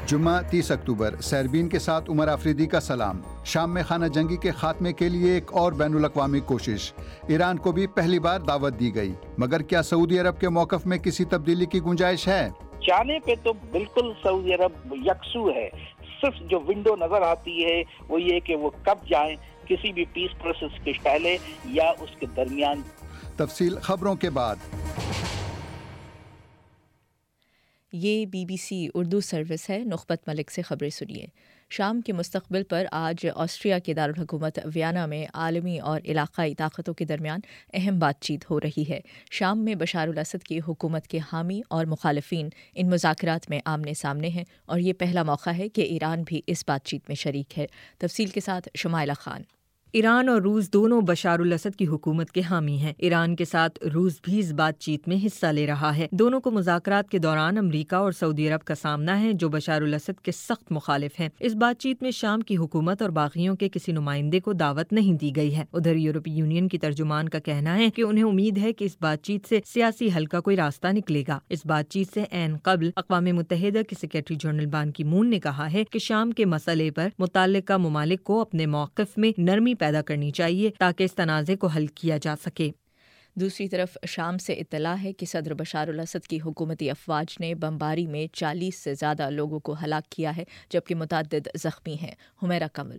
جمعہ 30 اکتوبر سیربین کے ساتھ عمر آفریدی کا سلام. شام میں خانہ جنگی کے خاتمے کے لیے ایک اور بین الاقوامی کوشش. ایران کو بھی پہلی بار دعوت دی گئی، مگر کیا سعودی عرب کے موقف میں کسی تبدیلی کی گنجائش ہے؟ جانے پہ تو بالکل سعودی عرب یکسو ہے، صرف جو ونڈو نظر آتی ہے وہ یہ کہ وہ کب جائیں، کسی بھی پیس پروسیس کے پہلے یا اس کے درمیان. تفصیل خبروں کے بعد. یہ BBC اردو سروس ہے. نخبت ملک سے خبریں سنیے. شام کے مستقبل پر آج آسٹریا کے دارالحکومت ویانا میں عالمی اور علاقائی طاقتوں کے درمیان اہم بات چیت ہو رہی ہے. شام میں بشار الاسد کی حکومت کے حامی اور مخالفین ان مذاکرات میں آمنے سامنے ہیں اور یہ پہلا موقع ہے کہ ایران بھی اس بات چیت میں شریک ہے. تفصیل کے ساتھ شمائلہ خان. ایران اور روس دونوں بشار الاسد کی حکومت کے حامی ہیں. ایران کے ساتھ روس بھی اس بات چیت میں حصہ لے رہا ہے. دونوں کو مذاکرات کے دوران امریکہ اور سعودی عرب کا سامنا ہے جو بشار الاسد کے سخت مخالف ہیں. اس بات چیت میں شام کی حکومت اور باغیوں کے کسی نمائندے کو دعوت نہیں دی گئی ہے. ادھر یورپی یونین کی ترجمان کا کہنا ہے کہ انہیں امید ہے کہ اس بات چیت سے سیاسی حل کا کوئی راستہ نکلے گا. اس بات چیت سے عین قبل اقوام متحدہ کے سیکریٹری جنرل بان کی مون نے کہا ہے کہ شام کے مسئلے پر متعلقہ ممالک کو اپنے موقف میں نرمی پیدا کرنی چاہیے تاکہ اس تنازع کو حل کیا جا سکے. دوسری طرف شام سے اطلاع ہے کہ صدر بشار الاسد کی حکومتی افواج نے بمباری میں 40 سے زیادہ لوگوں کو ہلاک کیا ہے جبکہ متعدد زخمی ہیں. حمیرہ کمل.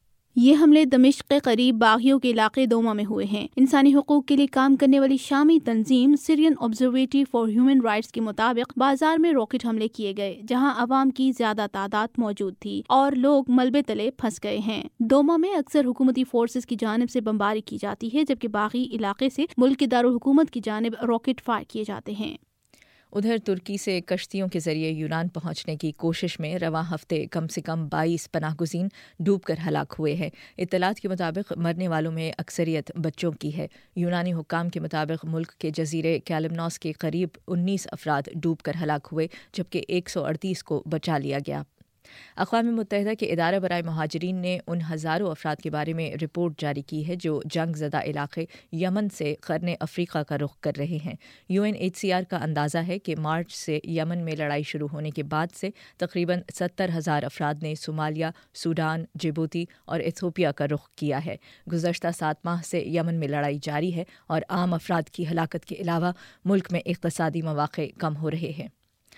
یہ حملے دمشق کے قریب باغیوں کے علاقے دوما میں ہوئے ہیں. انسانی حقوق کے لیے کام کرنے والی شامی تنظیم Syrian Observatory for Human Rights کے مطابق بازار میں راکٹ حملے کیے گئے جہاں عوام کی زیادہ تعداد موجود تھی اور لوگ ملبے تلے پھنس گئے ہیں. دوما میں اکثر حکومتی فورسز کی جانب سے بمباری کی جاتی ہے جبکہ باقی علاقے سے ملک کے دارالحکومت کی جانب راکٹ فائر کیے جاتے ہیں. ادھر ترکی سے کشتیوں کے ذریعے یونان پہنچنے کی کوشش میں رواں ہفتے کم سے کم 22 پناہ گزین ڈوب کر ہلاک ہوئے ہیں. اطلاعات کے مطابق مرنے والوں میں اکثریت بچوں کی ہے. یونانی حکام کے مطابق ملک کے جزیرے کیلمنوس کے قریب 19 افراد ڈوب کر ہلاک ہوئے جبکہ 138 کو بچا لیا گیا. اقوام متحدہ کے ادارہ برائے مہاجرین نے ان ہزاروں افراد کے بارے میں رپورٹ جاری کی ہے جو جنگ زدہ علاقے یمن سے قرن افریقہ کا رخ کر رہے ہیں. UNHCR کا اندازہ ہے کہ مارچ سے یمن میں لڑائی شروع ہونے کے بعد سے تقریباً 70,000 افراد نے صومالیہ، سوڈان، جبوتی اور ایتھوپیا کا رخ کیا ہے. گزشتہ 7 ماہ سے یمن میں لڑائی جاری ہے اور عام افراد کی ہلاکت کے علاوہ ملک میں اقتصادی مواقع کم ہو رہے ہیں.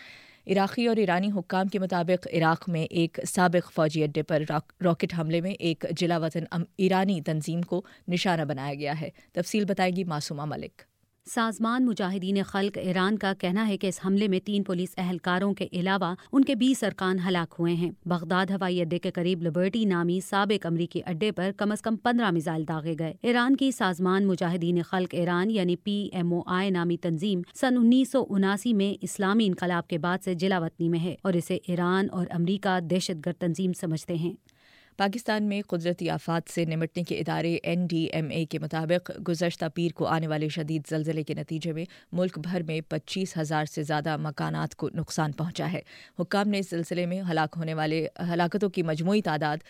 عراقی اور ایرانی حکام کے مطابق عراق میں ایک سابق فوجی اڈے پر راکٹ حملے میں ایک جلا وطن ایرانی تنظیم کو نشانہ بنایا گیا ہے. تفصیل بتائے گی معصومہ ملک. سازمان مجاہدین خلق ایران کا کہنا ہے کہ اس حملے میں 3 پولیس اہلکاروں کے علاوہ ان کے 20 ارکان ہلاک ہوئے ہیں. بغداد ہوائی اڈے کے قریب لبرٹی نامی سابق امریکی اڈے پر کم از کم 15 میزائل داغے گئے. ایران کی سازمان مجاہدین خلق ایران یعنی PMOI نامی تنظیم سن 1979 میں اسلامی انقلاب کے بعد سے جلا وطنی میں ہے اور اسے ایران اور امریکہ دہشت گرد تنظیم سمجھتے ہیں. پاکستان میں قدرتی آفات سے نمٹنے کے ادارے NDMA کے مطابق گزشتہ پیر کو آنے والے شدید زلزلے کے نتیجے میں ملک بھر میں 25,000 سے زیادہ مکانات کو نقصان پہنچا ہے. حکام نے اس سلسلے میں ہلاک ہونے والے ہلاکتوں کی مجموعی تعداد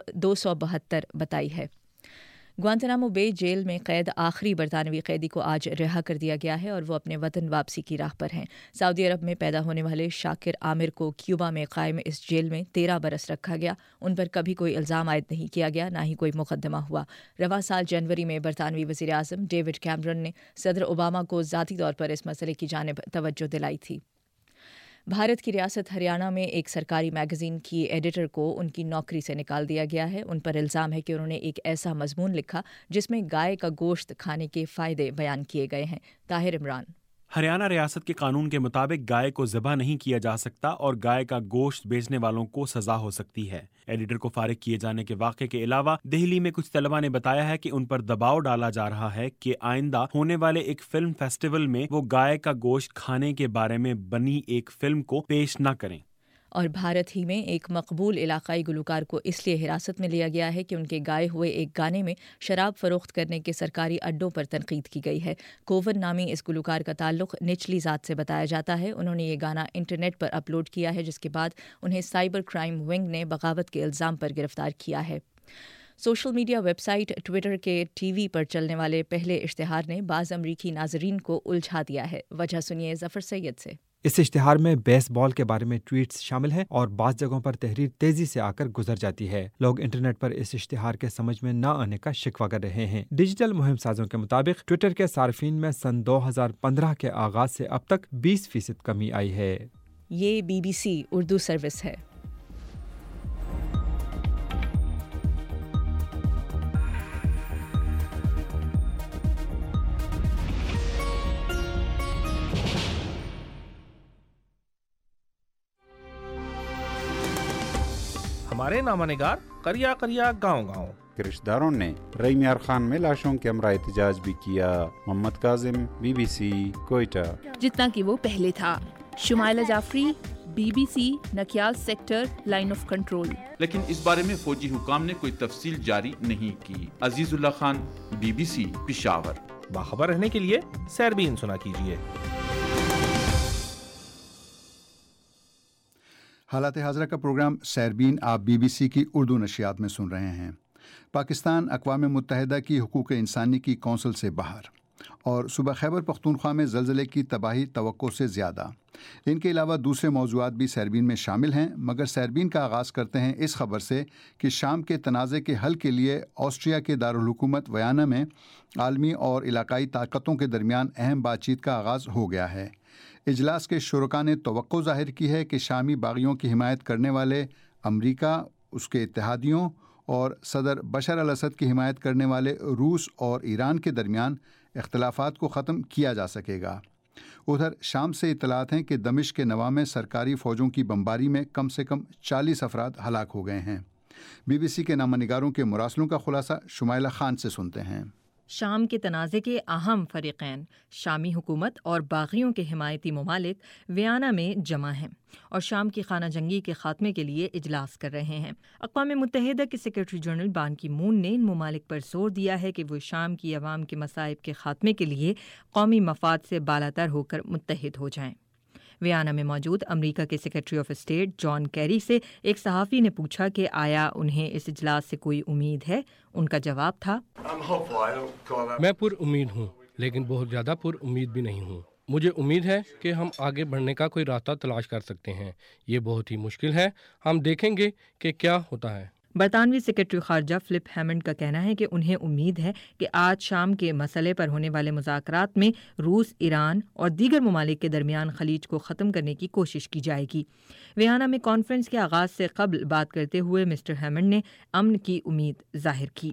272 بتائی ہے. گوانتانامو بے جیل میں قید آخری برطانوی قیدی کو آج رہا کر دیا گیا ہے اور وہ اپنے وطن واپسی کی راہ پر ہیں. سعودی عرب میں پیدا ہونے والے شاکر عامر کو کیوبا میں قائم اس جیل میں 13 برس رکھا گیا. ان پر کبھی کوئی الزام عائد نہیں کیا گیا، نہ ہی کوئی مقدمہ ہوا. رواں سال جنوری میں برطانوی وزیر اعظم ڈیوڈ کیمرون نے صدر اوباما کو ذاتی طور پر اس مسئلے کی جانب توجہ دلائی تھی. بھارت کی ریاست ہریانہ میں ایک سرکاری میگزین کی ایڈیٹر کو ان کی نوکری سے نکال دیا گیا ہے. ان پر الزام ہے کہ انہوں نے ایک ایسا مضمون لکھا جس میں گائے کا گوشت کھانے کے فائدے بیان کیے گئے ہیں. طاہر عمران. ہریانہ ریاست کے قانون کے مطابق گائے کو ذبح نہیں کیا جا سکتا اور گائے کا گوشت بیچنے والوں کو سزا ہو سکتی ہے. ایڈیٹر کو فارغ کیے جانے کے واقعے کے علاوہ دہلی میں کچھ طلباء نے بتایا ہے کہ ان پر دباؤ ڈالا جا رہا ہے کہ آئندہ ہونے والے ایک فلم فیسٹیول میں وہ گائے کا گوشت کھانے کے بارے میں بنی ایک فلم کو پیش نہ کریں. اور بھارت ہی میں ایک مقبول علاقائی گلوکار کو اس لیے حراست میں لیا گیا ہے کہ ان کے گائے ہوئے ایک گانے میں شراب فروخت کرنے کے سرکاری اڈوں پر تنقید کی گئی ہے. کوون نامی اس گلوکار کا تعلق نچلی ذات سے بتایا جاتا ہے. انہوں نے یہ گانا انٹرنیٹ پر اپلوڈ کیا ہے جس کے بعد انہیں سائبر کرائم ونگ نے بغاوت کے الزام پر گرفتار کیا ہے. Social media web site Twitter کے ٹی وی پر چلنے والے پہلے اشتہار نے بعض امریکی ناظرین کو الجھا دیا ہے. وجہ سنیے ظفر سید سے. اس اشتہار میں بیس بال کے بارے میں ٹویٹس شامل ہیں اور بعض جگہوں پر تحریر تیزی سے آ کر گزر جاتی ہے۔ لوگ انٹرنیٹ پر اس اشتہار کے سمجھ میں نہ آنے کا شکوہ کر رہے ہیں۔ ڈیجیٹل مہم سازوں کے مطابق ٹویٹر کے صارفین میں سن 2015 کے آغاز سے اب تک 20% کمی آئی ہے۔ یہ BBC اردو سروس ہے۔ ہمارے نامہ نگار کریا کریا گاؤں گاؤں کے رشتہ داروں نے رئی میار خان میں لاشوں کے ہمراہ احتجاج بھی کیا۔ محمد کاظم، BBC کوئٹہ۔ جتنا کہ وہ پہلے تھا۔ Shumaila Jafri, BBC Nakyal sector line of control. لیکن اس بارے میں فوجی حکام نے کوئی تفصیل جاری نہیں کی۔ عزیز اللہ خان، BBC پشاور۔ باخبر رہنے کے لیے سیربین سنا کیجیے۔ حالات حاضرہ کا پروگرام سیربین آپ BBC کی اردو نشریات میں سن رہے ہیں۔ پاکستان اقوام متحدہ کی حقوق انسانی کی کونسل سے باہر، اور صوبہ خیبر پختونخوا میں زلزلے کی تباہی توقع سے زیادہ۔ ان کے علاوہ دوسرے موضوعات بھی سیربین میں شامل ہیں، مگر سیربین کا آغاز کرتے ہیں اس خبر سے کہ شام کے تنازع کے حل کے لیے آسٹریا کے دارالحکومت ویانا میں عالمی اور علاقائی طاقتوں کے درمیان اہم بات چیت کا آغاز ہو گیا ہے۔ اجلاس کے شرکاء نے توقع ظاہر کی ہے کہ شامی باغیوں کی حمایت کرنے والے امریکہ، اس کے اتحادیوں اور صدر بشار الاسد کی حمایت کرنے والے روس اور ایران کے درمیان اختلافات کو ختم کیا جا سکے گا۔ ادھر شام سے اطلاعات ہیں کہ دمشق کے نواح میں سرکاری فوجوں کی بمباری میں کم سے کم 40 افراد ہلاک ہو گئے ہیں۔ BBC کے نامہ نگاروں کے مراسلوں کا خلاصہ شمائلہ خان سے سنتے ہیں۔ شام کے تنازع کے اہم فریقین شامی حکومت اور باغیوں کے حمایتی ممالک ویانا میں جمع ہیں اور شام کی خانہ جنگی کے خاتمے کے لیے اجلاس کر رہے ہیں۔ اقوام متحدہ کے سیکرٹری جنرل بان کی مون نے ان ممالک پر زور دیا ہے کہ وہ شام کی عوام کے مصائب کے خاتمے کے لیے قومی مفاد سے بالاتر ہو کر متحد ہو جائیں۔ ویانا میں موجود امریکہ کے secretary of state John Kerry سے ایک صحافی نے پوچھا کہ آیا انہیں اس اجلاس سے کوئی امید ہے۔ ان کا جواب تھا، میں پر امید ہوں، لیکن بہت زیادہ پر امید بھی نہیں ہوں۔ مجھے امید ہے کہ ہم آگے بڑھنے کا کوئی راستہ تلاش کر سکتے ہیں۔ یہ بہت ہی مشکل ہے، ہم دیکھیں گے کہ کیا ہوتا ہے۔ برطانوی سیکرٹری خارجہ فلپ ہیمنڈ کا کہنا ہے کہ انہیں امید ہے کہ آج شام کے مسئلے پر ہونے والے مذاکرات میں روس، ایران اور دیگر ممالک کے درمیان خلیج کو ختم کرنے کی کوشش کی جائے گی۔ ویانا میں کانفرنس کے آغاز سے قبل بات کرتے ہوئے مسٹر ہیمنڈ نے امن کی امید ظاہر کی۔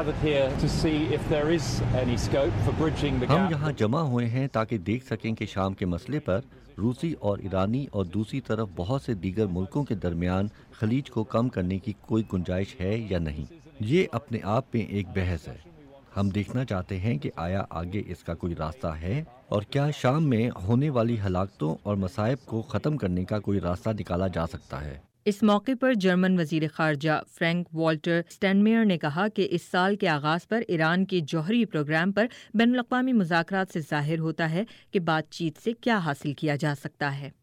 ہم یہاں جمع ہوئے ہیں تاکہ دیکھ سکیں کہ شام کے مسئلے پر روسی اور ایرانی اور دوسری طرف بہت سے دیگر ملکوں کے درمیان خلیج کو کم کرنے کی کوئی گنجائش ہے یا نہیں۔ یہ اپنے آپ میں ایک بحث ہے۔ ہم دیکھنا چاہتے ہیں کہ آیا آگے اس کا کوئی راستہ ہے اور کیا شام میں ہونے والی ہلاکتوں اور مصائب کو ختم کرنے کا کوئی راستہ نکالا جا سکتا ہے۔ اس موقع پر جرمن وزیر خارجہ فرینک والٹر سٹینمیئر نے کہا کہ اس سال کے آغاز پر ایران کے جوہری پروگرام پر بین الاقوامی مذاکرات سے ظاہر ہوتا ہے کہ بات چیت سے کیا حاصل کیا جا سکتا ہے۔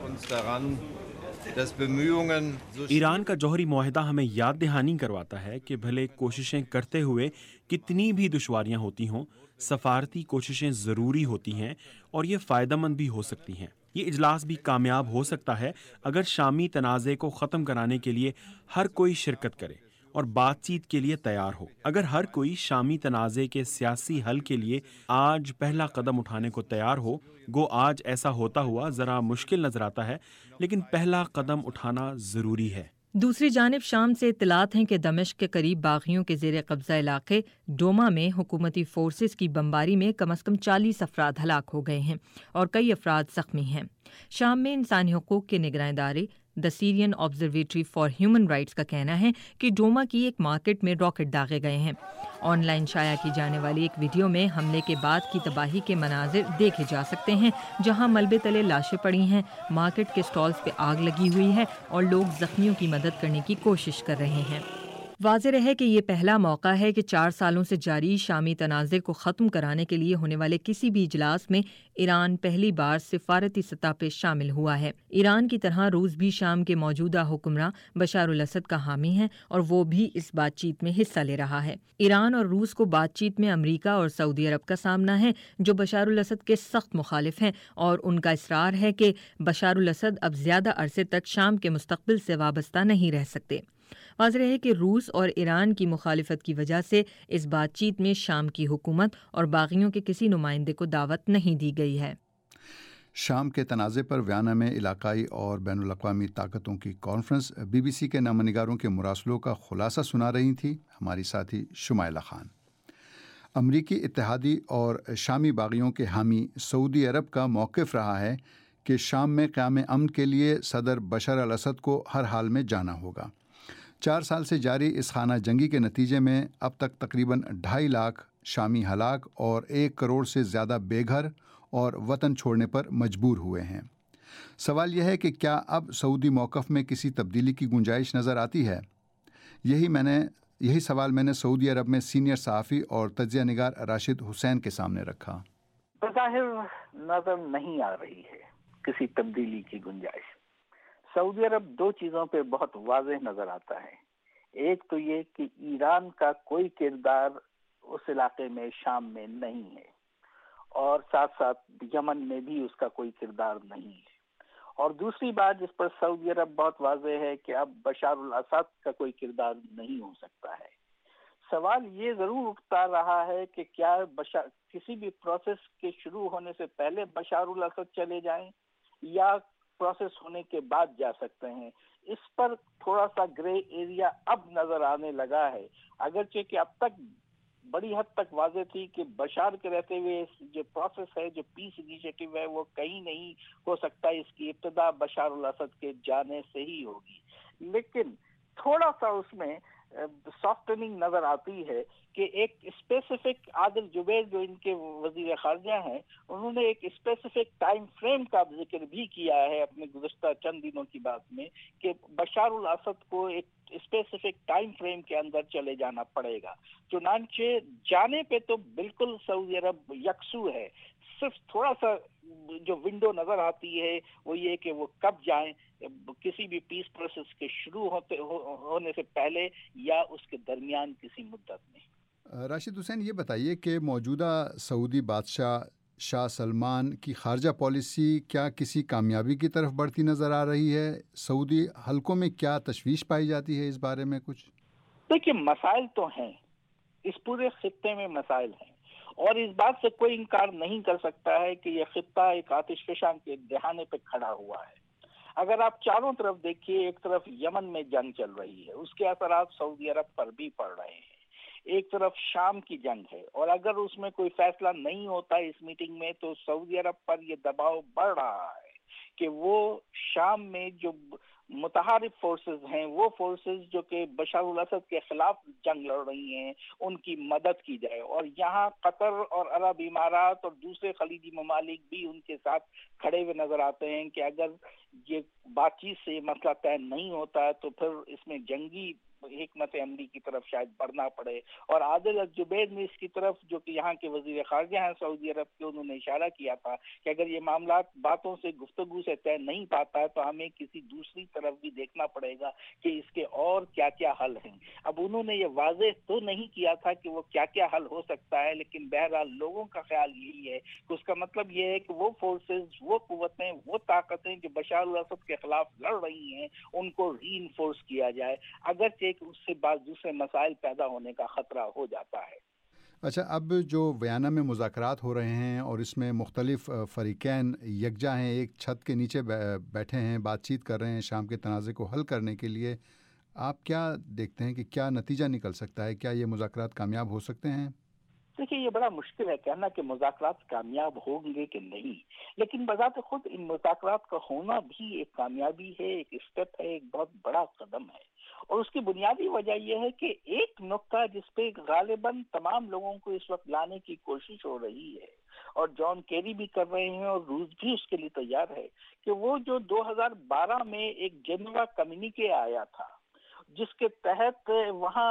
ایران کا جوہری معاہدہ ہمیں یاد دہانی کرواتا ہے کہ بھلے کوششیں کرتے ہوئے کتنی بھی دشواریاں ہوتی ہوں، سفارتی کوششیں ضروری ہوتی ہیں اور یہ فائدہ مند بھی ہو سکتی ہیں۔ یہ اجلاس بھی کامیاب ہو سکتا ہے اگر شامی تنازع کو ختم کرانے کے لیے ہر کوئی شرکت کرے اور بات چیت کے لیے تیار ہو۔ اگر ہر کوئی شامی تنازع کے سیاسی حل کے لیے آج پہلا قدم اٹھانے کو تیار ہو، گو آج ایسا ہوتا ہوا ذرا مشکل نظر آتا ہے، لیکن پہلا قدم اٹھانا ضروری ہے۔ دوسری جانب شام سے اطلاعات ہیں کہ دمشق کے قریب باغیوں کے زیر قبضہ علاقے ڈوما میں حکومتی فورسز کی بمباری میں کم از کم 40 افراد ہلاک ہو گئے ہیں اور کئی افراد زخمی ہیں۔ شام میں انسانی حقوق کے نگراں ادارے the Syrian Observatory for Human Rights کا کہنا ہے کہ ڈوما کی ایک مارکیٹ میں راکٹ داغے گئے ہیں۔ آن لائن شائع کی جانے والی ایک ویڈیو میں حملے کے بعد کی تباہی کے مناظر دیکھے جا سکتے ہیں، جہاں ملبے تلے لاشیں پڑی ہیں، مارکیٹ کے سٹالز پہ آگ لگی ہوئی ہے اور لوگ زخمیوں کی مدد کرنے کی کوشش کر رہے ہیں۔ واضح رہے کہ یہ پہلا موقع ہے کہ 4 سالوں سے جاری شامی تنازع کو ختم کرانے کے لیے ہونے والے کسی بھی اجلاس میں ایران پہلی بار سفارتی سطح پہ شامل ہوا ہے۔ ایران کی طرح روس بھی شام کے موجودہ حکمراں بشار الاسد کا حامی ہے اور وہ بھی اس بات چیت میں حصہ لے رہا ہے۔ ایران اور روس کو بات چیت میں امریکہ اور سعودی عرب کا سامنا ہے، جو بشار الاسد کے سخت مخالف ہیں، اور ان کا اصرار ہے کہ بشار الاسد اب زیادہ عرصے تک شام کے مستقبل سے وابستہ نہیں رہ سکتے۔ واضح ہے کہ روس اور ایران کی مخالفت کی وجہ سے اس بات چیت میں شام کی حکومت اور باغیوں کے کسی نمائندے کو دعوت نہیں دی گئی ہے۔ شام کے تنازع پر ویانا میں علاقائی اور بین الاقوامی طاقتوں کی کانفرنس بی بی سی کے نامہ نگاروں کے مراسلوں کا خلاصہ سنا رہی تھی ہماری ساتھی شمائلہ خان۔ امریکی اتحادی اور شامی باغیوں کے حامی سعودی عرب کا موقف رہا ہے کہ شام میں قیام امن کے لیے صدر بشار الاسد کو ہر حال میں جانا ہوگا۔ 4 سال سے جاری اس خانہ جنگی کے نتیجے میں اب تک تقریباً 2.5 لاکھ شامی ہلاک اور 1 کروڑ سے زیادہ بے گھر اور وطن چھوڑنے پر مجبور ہوئے ہیں۔ سوال یہ ہے کہ کیا اب سعودی موقف میں کسی تبدیلی کی گنجائش نظر آتی ہے؟ یہی سوال میں نے سعودی عرب میں سینئر صحافی اور تجزیہ نگار راشد حسین کے سامنے رکھا۔ بظاہر نظر نہیں آ رہی ہے کسی تبدیلی کی گنجائش۔ سعودی عرب 2 چیزوں پہ بہت واضح نظر آتا ہے۔ ایک تو یہ کہ ایران کا کوئی کردار اس علاقے میں شام میں نہیں ہے، اور ساتھ ساتھ یمن میں بھی اس کا کوئی کردار نہیں ہے۔ اور دوسری بات جس پر سعودی عرب بہت واضح ہے کہ اب بشار الاسد کا کوئی کردار نہیں ہو سکتا ہے۔ سوال یہ ضرور اٹھتا رہا ہے کہ کیا کسی بھی پروسیس کے شروع ہونے سے پہلے بشار الاسد چلے جائیں یا پروسیس ہونے کے بعد جا سکتے ہیں۔ اس پر تھوڑا سا گرے ایریا اب نظر آنے لگا ہے، اگرچہ کہ اب تک بڑی حد تک واضح تھی کہ بشار کے رہتے ہوئے جو پروسیس ہے، جو پیس انیشیٹو ہے، وہ کہیں نہیں ہو سکتا، اس کی ابتدا بشار الاسد کے جانے سے ہی ہوگی۔ لیکن تھوڑا سا اس میں سافٹننگ نظر آتی ہے کہ ایک اسپیسیفک عادل جبیر جو ان کے وزیر خارجہ ہیں، انہوں نے ایک اسپیسیفک ٹائم فریم کا ذکر بھی کیا ہے اپنے گزشتہ چند دنوں کی بات میں، کہ بشار الاسد کو ایک اسپیسیفک ٹائم فریم کے اندر چلے جانا پڑے گا۔ چنانچہ جانے پہ تو بالکل سعودی عرب یکسو ہے، صرف تھوڑا سا جو ونڈو نظر آتی ہے وہ یہ کہ وہ کب جائیں، کسی بھی پیس پروسیس کے شروع ہونے سے پہلے یا اس کے درمیان کسی مدت میں۔ راشد حسین، یہ بتائیے کہ موجودہ سعودی بادشاہ شاہ سلمان کی خارجہ پالیسی کیا کسی کامیابی کی طرف بڑھتی نظر آ رہی ہے؟ سعودی حلقوں میں کیا تشویش پائی جاتی ہے اس بارے میں کچھ؟ دیکھیے، مسائل تو ہیں، اس پورے خطے میں مسائل ہیں، اور اس بات سے کوئی انکار نہیں کر سکتا ہے کہ یہ خطہ ایک آتش فشاں کے دہانے پہ کھڑا ہوا ہے۔ اگر آپ چاروں طرف دیکھیے، ایک طرف یمن میں جنگ چل رہی ہے، اس کے اثرات سعودی عرب پر بھی پڑ رہے ہیں، ایک طرف شام کی جنگ ہے، اور اگر اس میں کوئی فیصلہ نہیں ہوتا اس میٹنگ میں تو سعودی عرب پر یہ دباؤ بڑھ رہا ہے کہ وہ شام میں جو متحارب فورسز ہیں، وہ فورسز جو کہ بشار الاسد کے خلاف جنگ لڑ رہی ہیں، ان کی مدد کی جائے، اور یہاں قطر اور عرب امارات اور دوسرے خلیجی ممالک بھی ان کے ساتھ کھڑے ہوئے نظر آتے ہیں کہ اگر یہ بات چیت سے مسئلہ طے نہیں ہوتا ہے تو پھر اس میں جنگی حکمت عملی کی طرف شاید بڑھنا پڑے۔ اور عادل الجبیر نے اس کی طرف، جو کہ یہاں کے وزیر خارجہ ہیں سعودی عرب کے، انہوں نے اشارہ کیا تھا کہ اگر یہ معاملات باتوں سے، گفتگو سے طے نہیں پاتا ہے تو ہمیں کسی دوسری طرف بھی دیکھنا پڑے گا کہ اس کے اور کیا کیا حل ہیں۔ اب انہوں نے یہ واضح تو نہیں کیا تھا کہ وہ کیا کیا حل ہو سکتا ہے، لیکن بہرحال لوگوں کا خیال یہی ہے کہ اس کا مطلب یہ ہے کہ وہ فورسز، وہ قوتیں، وہ طاقتیں جو بشار الاسد کے خلاف لڑ رہی ہیں، ان کو ری انفورس کیا جائے، اگرچہ اس سے بعض دوسرے مسائل پیدا ہونے کا خطرہ ہو جاتا ہے۔ اچھا، اب جو ویانا میں مذاکرات ہو رہے ہیں اور اس میں مختلف فریقین یکجا ہیں، ایک چھت کے نیچے بیٹھے ہیں، بات چیت کر رہے ہیں شام کے تنازع کو حل کرنے کے لیے، آپ کیا دیکھتے ہیں کہ کیا نتیجہ نکل سکتا ہے؟ کیا یہ مذاکرات کامیاب ہو سکتے ہیں؟ دیکھیے، یہ بڑا مشکل ہے کہنا کہ مذاکرات کامیاب ہوں گے کہ نہیں، لیکن بذات خود ان مذاکرات کا ہونا بھی ایک کامیابی ہے، ایک اسٹیپ ہے، ایک بہت بڑا قدم ہے، اور اس کی بنیادی وجہ یہ ہے کہ ایک نقطہ جس پہ غالباً تمام لوگوں کو اس وقت لانے کی کوشش ہو رہی ہے، اور جان کیری بھی کر رہے ہیں اور روس بھی اس کے لیے تیار ہے، کہ وہ جو 2012 میں ایک جنیوا کمیونیکے آیا تھا، جس کے تحت وہاں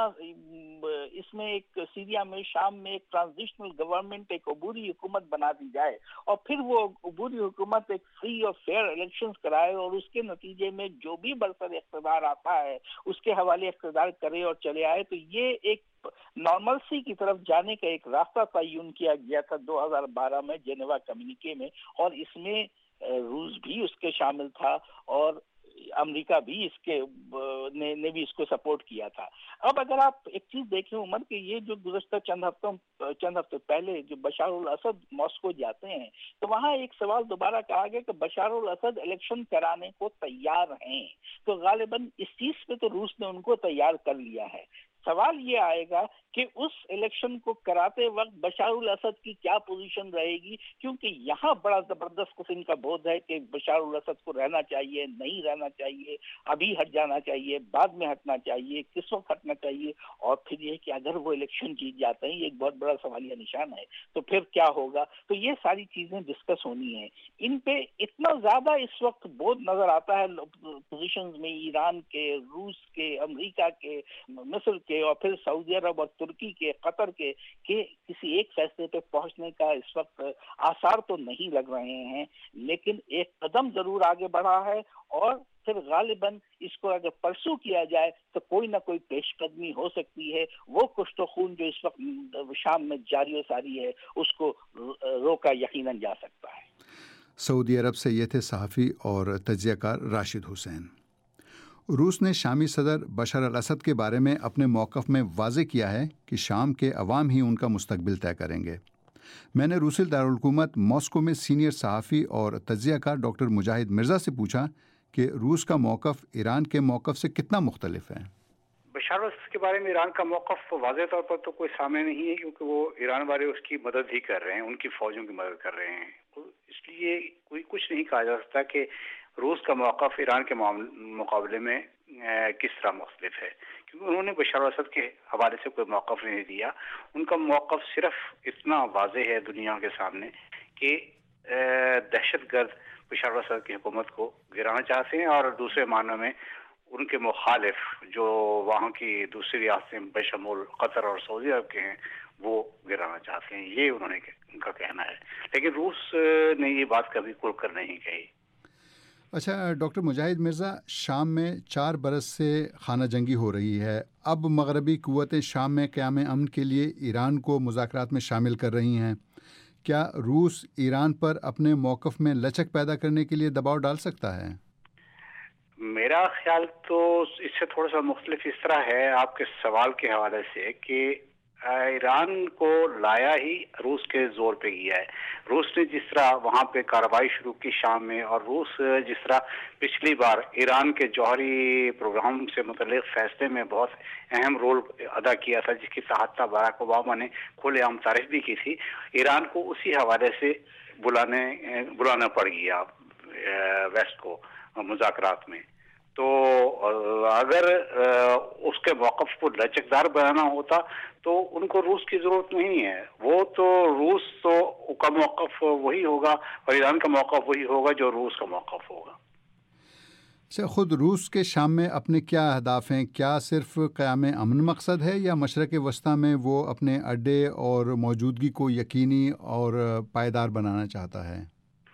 اس میں ایک سیریا میں شام میں ایک ٹرانزیشنل گورنمنٹ ایک عبوری حکومت بنا دی جائے اور پھر وہ عبوری حکومت ایک فری اور فیئر الیکشنز کرائے اور اس کے نتیجے میں جو بھی برسر اقتدار آتا ہے اس کے حوالے اقتدار کرے اور چلے آئے. تو یہ ایک نارملسی کی طرف جانے کا ایک راستہ تعین کیا گیا تھا 2012 میں جنیوا کمیونیکے میں, اور اس میں روس بھی اس کے شامل تھا اور امریکہ بھی اس کے نے بھی اس کو سپورٹ کیا تھا. اب اگر آپ ایک چیز دیکھیں عمر کہ یہ جو گزشتہ چند ہفتے پہلے جو بشار الاسد ماسکو جاتے ہیں تو وہاں ایک سوال دوبارہ کہا گیا کہ بشار الاسد الیکشن کرانے کو تیار ہیں, تو غالباً اس چیز پہ تو روس نے ان کو تیار کر لیا ہے. سوال یہ آئے گا کہ اس الیکشن کو کراتے وقت بشار الاسد کی کیا پوزیشن رہے گی, کیونکہ یہاں بڑا زبردست قسم کا بودھ ہے کہ بشار الاسد کو رہنا چاہیے, نہیں رہنا چاہیے, ابھی ہٹ جانا چاہیے, بعد میں ہٹنا چاہیے, کس وقت ہٹنا چاہیے, اور پھر یہ کہ اگر وہ الیکشن جیت جاتے ہیں, یہ ایک بہت بڑا سوالیہ نشان ہے, تو پھر کیا ہوگا. تو یہ ساری چیزیں ڈسکس ہونی ہیں. ان پہ اتنا زیادہ اس وقت بودھ نظر آتا ہے پوزیشنز میں ایران کے, روس کے, امریکہ کے, مصر کے اور پھر سعودی عرب اور ترکی کے, قطر کے, کہ کسی ایک فیصلے پہ پہنچنے کا اس وقت آثار تو نہیں لگ رہے ہیں, لیکن ایک قدم ضرور آگے بڑھا ہے اور پھر غالباً اس کو اگر پرسو کیا جائے تو کوئی نہ کوئی پیش قدمی ہو سکتی ہے. وہ کشت و خون جو اس وقت شام میں جاری و ساری ہے اس کو روکا یقیناً جا سکتا ہے. سعودی عرب سے یہ تھے صحافی اور تجزیہ کار راشد حسین. روس نے شامی صدر بشار الاسد کے بارے میں اپنے موقف میں واضح کیا ہے کہ شام کے عوام ہی ان کا مستقبل طے کریں گے. میں نے روسی دارالحکومت ماسکو میں سینئر صحافی اور تجزیہ کار ڈاکٹر مجاہد مرزا سے پوچھا کہ روس کا موقف ایران کے موقف سے کتنا مختلف ہے. بشار الاسد کے بارے میں ایران کا موقف واضح طور پر تو کوئی سامنے نہیں ہے, کیونکہ وہ ایران والے اس کی مدد ہی کر رہے ہیں, ان کی فوجوں کی مدد کر رہے ہیں. اس لیے کوئی کچھ نہیں کہا جا سکتا کہ روس کا موقف ایران کے مقابلے میں کس طرح مختلف ہے, کیونکہ انہوں نے بشار الاسد کے حوالے سے کوئی موقف نہیں دیا. ان کا موقف صرف اتنا واضح ہے دنیا کے سامنے کہ دہشت گرد بشار الاسد کی حکومت کو گرانا چاہتے ہیں اور دوسرے معنوں میں ان کے مخالف جو وہاں کی دوسری ریاستیں بشمول قطر اور سعودی عرب کے ہیں وہ گرانا چاہتے ہیں. یہ انہوں نے ان کا کہنا ہے, لیکن روس نے یہ بات کبھی کھل کر نہیں کہی. اچھا ڈاکٹر مجاہد مرزا, شام میں 4 برس سے خانہ جنگی ہو رہی ہے. اب مغربی قوتیں شام میں قیام امن کے لیے ایران کو مذاکرات میں شامل کر رہی ہیں. کیا روس ایران پر اپنے موقف میں لچک پیدا کرنے کے لیے دباؤ ڈال سکتا ہے؟ میرا خیال تو اس سے تھوڑا سا مختلف اس طرح ہے آپ کے سوال کے حوالے سے کہ ایران کو لایا ہی روس کے زور پہ کیا ہے. روس نے جس طرح وہاں پہ کارروائی شروع کی شام میں, اور روس جس طرح پچھلی بار ایران کے جوہری پروگرام سے متعلق فیصلے میں بہت اہم رول ادا کیا تھا, جس کی تحت باراک اوباما نے کھلے عام تعریف بھی کی تھی, ایران کو اسی حوالے سے بلانا پڑ گیا ویسٹ کو مذاکرات میں. تو اگر اس کے موقف کو لچکدار بنانا ہوتا تو ان کو روس کی ضرورت نہیں ہے. وہ تو روس تو کا موقف وہی ہوگا اور ایران کا موقف وہی ہوگا جو روس کا موقف ہوگا. اچھا, خود روس کے شام میں اپنے کیا اہداف ہیں؟ کیا صرف قیام امن مقصد ہے یا مشرق وسطیٰ میں وہ اپنے اڈے اور موجودگی کو یقینی اور پائیدار بنانا چاہتا ہے؟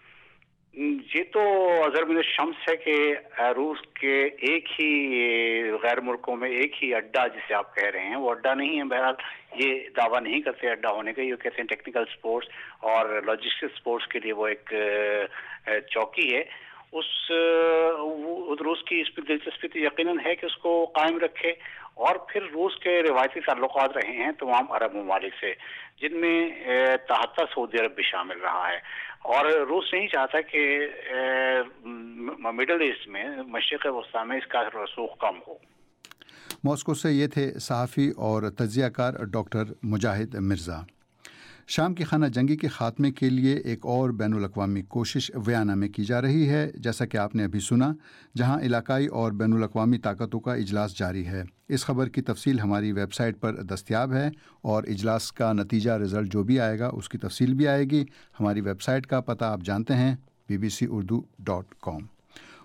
یہ تو اظہر من الشمس ہے کہ روس کے ایک ہی غیر ملکوں میں ایک ہی اڈا جسے آپ کہہ رہے ہیں وہ اڈا نہیں ہے. بہرحال یہ دعویٰ نہیں کرتے اڈا ہونے کا, یہ کہتے ہیں ٹیکنیکل سپورٹس اور لاجسٹک سپورٹس کے لیے وہ ایک چوکی ہے. روس کی اس پہ دلچسپی تو یقیناً ہے کہ اس کو قائم رکھے, اور پھر روس کے روایتی تعلقات رہے ہیں تمام عرب ممالک سے, جن میں تحت سعودی عرب بھی شامل رہا ہے, اور روس نہیں چاہتا کہ مڈل ایسٹ میں مشرق وسطیٰ میں اس کا رسوخ کم ہو. ماسکو سے یہ تھے صحافی اور تجزیہ کار ڈاکٹر مجاہد مرزا. شام کی خانہ جنگی کے خاتمے کے لیے ایک اور بین الاقوامی کوشش ویانا میں کی جا رہی ہے, جیسا کہ آپ نے ابھی سنا, جہاں علاقائی اور بین الاقوامی طاقتوں کا اجلاس جاری ہے. اس خبر کی تفصیل ہماری ویب سائٹ پر دستیاب ہے, اور اجلاس کا نتیجہ رزلٹ جو بھی آئے گا اس کی تفصیل بھی آئے گی. ہماری ویب سائٹ کا پتہ آپ جانتے ہیں, bbcurdu.com.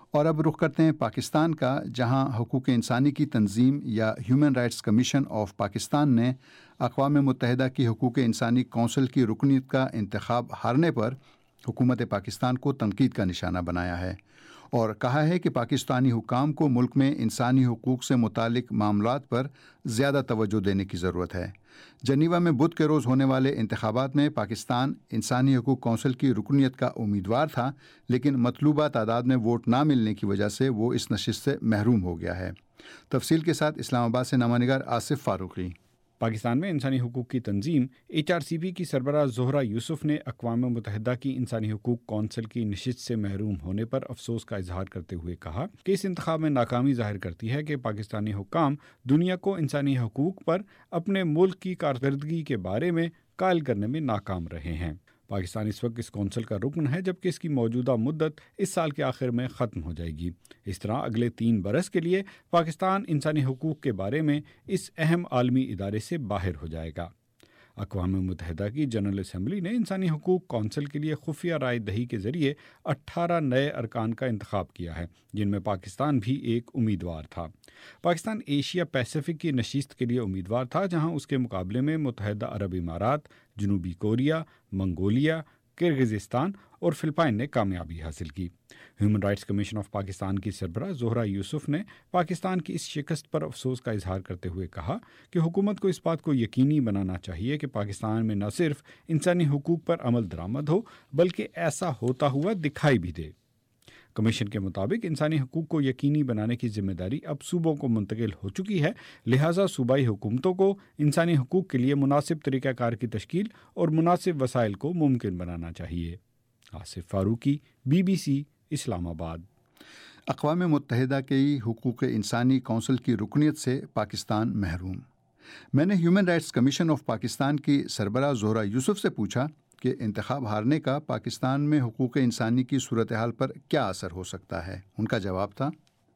اور اب رخ کرتے ہیں پاکستان کا، جہاں حقوق انسانی کی تنظیم یا Human Rights Commission of Pakistan نے اقوام متحدہ کی حقوق انسانی کونسل کی رکنیت کا انتخاب ہارنے پر حکومت پاکستان کو تنقید کا نشانہ بنایا ہے اور کہا ہے کہ پاکستانی حکام کو ملک میں انسانی حقوق سے متعلق معاملات پر زیادہ توجہ دینے کی ضرورت ہے۔ جنیوا میں بدھ کے روز ہونے والے انتخابات میں پاکستان انسانی حقوق کونسل کی رکنیت کا امیدوار تھا، لیکن مطلوبہ تعداد میں ووٹ نہ ملنے کی وجہ سے وہ اس نشست سے محروم ہو گیا ہے۔ تفصیل کے ساتھ اسلام آباد سے نامہ نگار آصف فاروقی۔ پاکستان میں انسانی حقوق کی تنظیم HRCP کی سربراہ زہرہ یوسف نے اقوام متحدہ کی انسانی حقوق کونسل کی نشست سے محروم ہونے پر افسوس کا اظہار کرتے ہوئے کہا کہ اس انتخاب میں ناکامی ظاہر کرتی ہے کہ پاکستانی حکام دنیا کو انسانی حقوق پر اپنے ملک کی کارکردگی کے بارے میں قائل کرنے میں ناکام رہے ہیں۔ پاکستان اس وقت اس کونسل کا رکن ہے جبکہ اس کی موجودہ مدت اس سال کے آخر میں ختم ہو جائے گی۔ اس طرح اگلے 3 برس کے لیے پاکستان انسانی حقوق کے بارے میں اس اہم عالمی ادارے سے باہر ہو جائے گا۔ اقوام متحدہ کی جنرل اسمبلی نے انسانی حقوق کونسل کے لیے خفیہ رائے دہی کے ذریعے 18 نئے ارکان کا انتخاب کیا ہے، جن میں پاکستان بھی ایک امیدوار تھا۔ پاکستان ایشیا پیسیفک کی نشست کے لیے امیدوار تھا، جہاں اس کے مقابلے میں متحدہ عرب امارات، جنوبی کوریا، منگولیا، کرغزستان اور فلپائن نے کامیابی حاصل کی۔ Human Rights Commission of Pakistan کی سربراہ زہرہ یوسف نے پاکستان کی اس شکست پر افسوس کا اظہار کرتے ہوئے کہا کہ حکومت کو اس بات کو یقینی بنانا چاہیے کہ پاکستان میں نہ صرف انسانی حقوق پر عمل درآمد ہو بلکہ ایسا ہوتا ہوا دکھائی بھی دے۔ کمیشن کے مطابق انسانی حقوق کو یقینی بنانے کی ذمہ داری اب صوبوں کو منتقل ہو چکی ہے، لہٰذا صوبائی حکومتوں کو انسانی حقوق کے لیے مناسب طریقہ کار کی تشکیل اور مناسب وسائل کو ممکن بنانا چاہیے۔ آصف فاروقی، BBC، اسلام آباد۔ اقوام متحدہ کی حقوق انسانی کونسل کی رکنیت سے پاکستان محروم۔ میں نے Human Rights Commission of Pakistan کی سربراہ زہرہ یوسف سے پوچھا کہ انتخاب ہارنے کا پاکستان میں حقوق انسانی کی صورتحال پر کیا اثر ہو سکتا ہے۔ ان کا جواب تھا،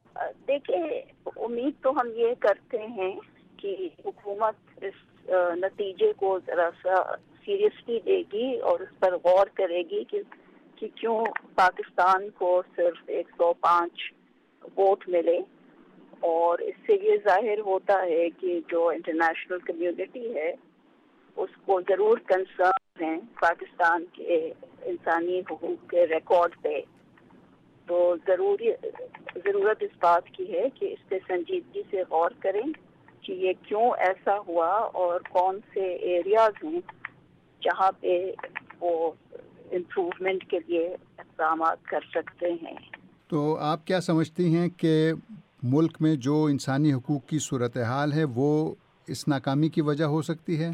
دیکھیں، امید تو ہم یہ کرتے ہیں کہ حکومت اس نتیجے کو ذرا سا سیریسلی لے گی اور اس پر غور کرے گی کہ کیوں پاکستان کو صرف 105 ووٹ ملے، اور اس سے یہ ظاہر ہوتا ہے کہ جو انٹرنیشنل کمیونٹی ہے اس کو ضرور کنسرن ہیں پاکستان کے انسانی حقوق کے ریکارڈ پہ۔ تو ضرورت اس بات کی ہے کہ اس پہ سنجیدگی سے غور کریں کہ یہ کیوں ایسا ہوا اور کون سے ایریاز ہیں جہاں پہ وہ امپروومنٹ کے لیے اقدامات کر سکتے ہیں۔ تو آپ کیا سمجھتی ہیں کہ ملک میں جو انسانی حقوق کی صورتحال ہے وہ اس ناکامی کی وجہ ہو سکتی ہے؟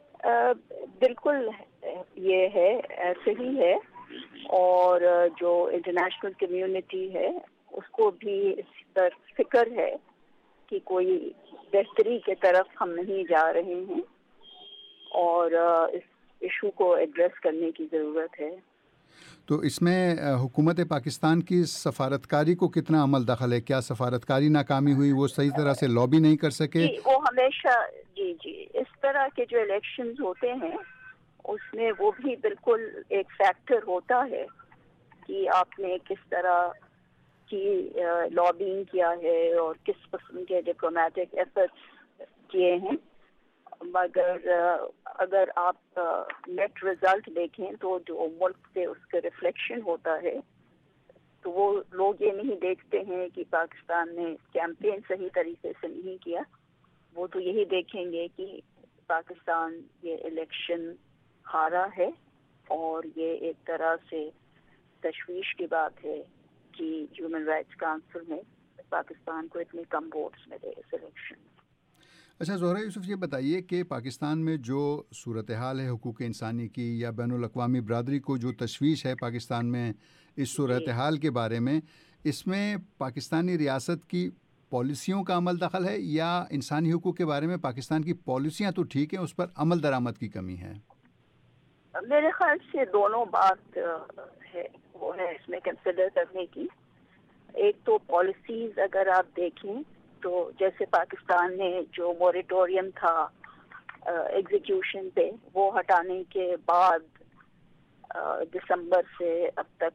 بالکل یہ ہے، ایسے ہی ہے، اور جو انٹرنیشنل کمیونٹی ہے اس کو بھی اس پر فکر ہے کہ کوئی بہتری کی طرف ہم نہیں جا رہے ہیں اور اس ایشو کو ایڈریس کرنے کی ضرورت ہے۔ تو اس میں حکومت پاکستان کی سفارتکاری کو کتنا عمل دخل ہے؟ کیا سفارتکاری ناکامی ہوئی، وہ صحیح طرح سے لابی نہیں کر سکے؟ جی، وہ ہمیشہ جی اس طرح کے جو الیکشنز ہوتے ہیں اس میں وہ بھی بالکل ایک فیکٹر ہوتا ہے کہ آپ نے کس طرح کی لابینگ کیا ہے اور کس قسم کے ڈپلومیٹک ایفرٹس کیے ہیں، مگر اگر آپ نیٹ رزلٹ دیکھیں تو جو ملک پہ اس کا ریفلیکشن ہوتا ہے تو وہ لوگ یہ نہیں دیکھتے ہیں کہ پاکستان نے کیمپین صحیح طریقے سے نہیں کیا، وہ تو یہی دیکھیں گے کہ پاکستان یہ الیکشن ہارا ہے، اور یہ ایک طرح سے تشویش کی بات ہے کہ ہیومن رائٹس کونسل میں پاکستان کو اتنے کم ووٹس ملے اس الیکشن۔ اچھا زہرہ یوسف، یہ بتائیے کہ پاکستان میں جو صورتحال ہے حقوق انسانی کی یا بین الاقوامی برادری کو جو تشویش ہے پاکستان میں اس صورتحال کے بارے میں، اس میں پاکستانی ریاست کی پالیسیوں کا عمل دخل ہے یا انسانی حقوق کے بارے میں پاکستان کی پالیسیاں تو ٹھیک ہیں، اس پر عمل درآمد کی کمی ہے؟ میرے خیال سے دونوں بات ہے، وہ ہے اس میں کنسیڈر کرنے کی۔ ایک تو پالیسیز اگر آپ دیکھیں تو جیسے پاکستان نے جو موریٹوریم تھا ایگزیکیوشن پہ، وہ ہٹانے کے بعد دسمبر سے اب تک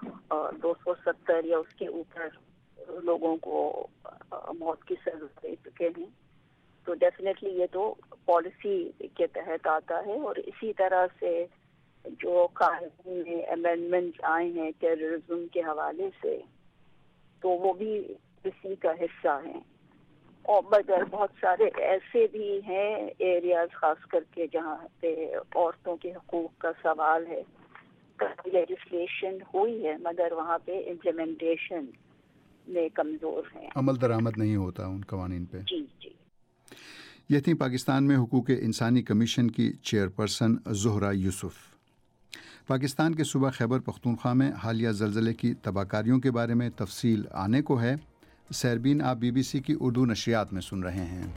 270 یا اس کے اوپر لوگوں کو موت کی سزا دے چکے ہیں. تو ڈیفینیٹلی یہ تو پالیسی کے تحت آتا ہے. اور اسی طرح سے جو قانون میں امینڈمنٹ آئے ہیں ٹیررزم کے حوالے سے تو وہ بھی اسی کا حصہ ہیں. اور مگر بہت سارے ایسے بھی ہیں ایریاز خاص کر کے جہاں پہ عورتوں کے حقوق کا سوال ہے. لیجسلیشن ہوئی ہے مگر وہاں پہ امپلیمنٹیشن میں کمزور ہیں, عمل درآمد نہیں ہوتا ان قوانین پہ. جی جی. یہ تھی پاکستان میں حقوق انسانی کمیشن کی چیئرپرسن زہرہ یوسف. پاکستان کے صوبہ خیبر پختونخوا میں حالیہ زلزلے کی تباہ کاریوں کے بارے میں تفصیل آنے کو ہے. سیربین آپ BBC کی اردو نشریات میں سن رہے ہیں.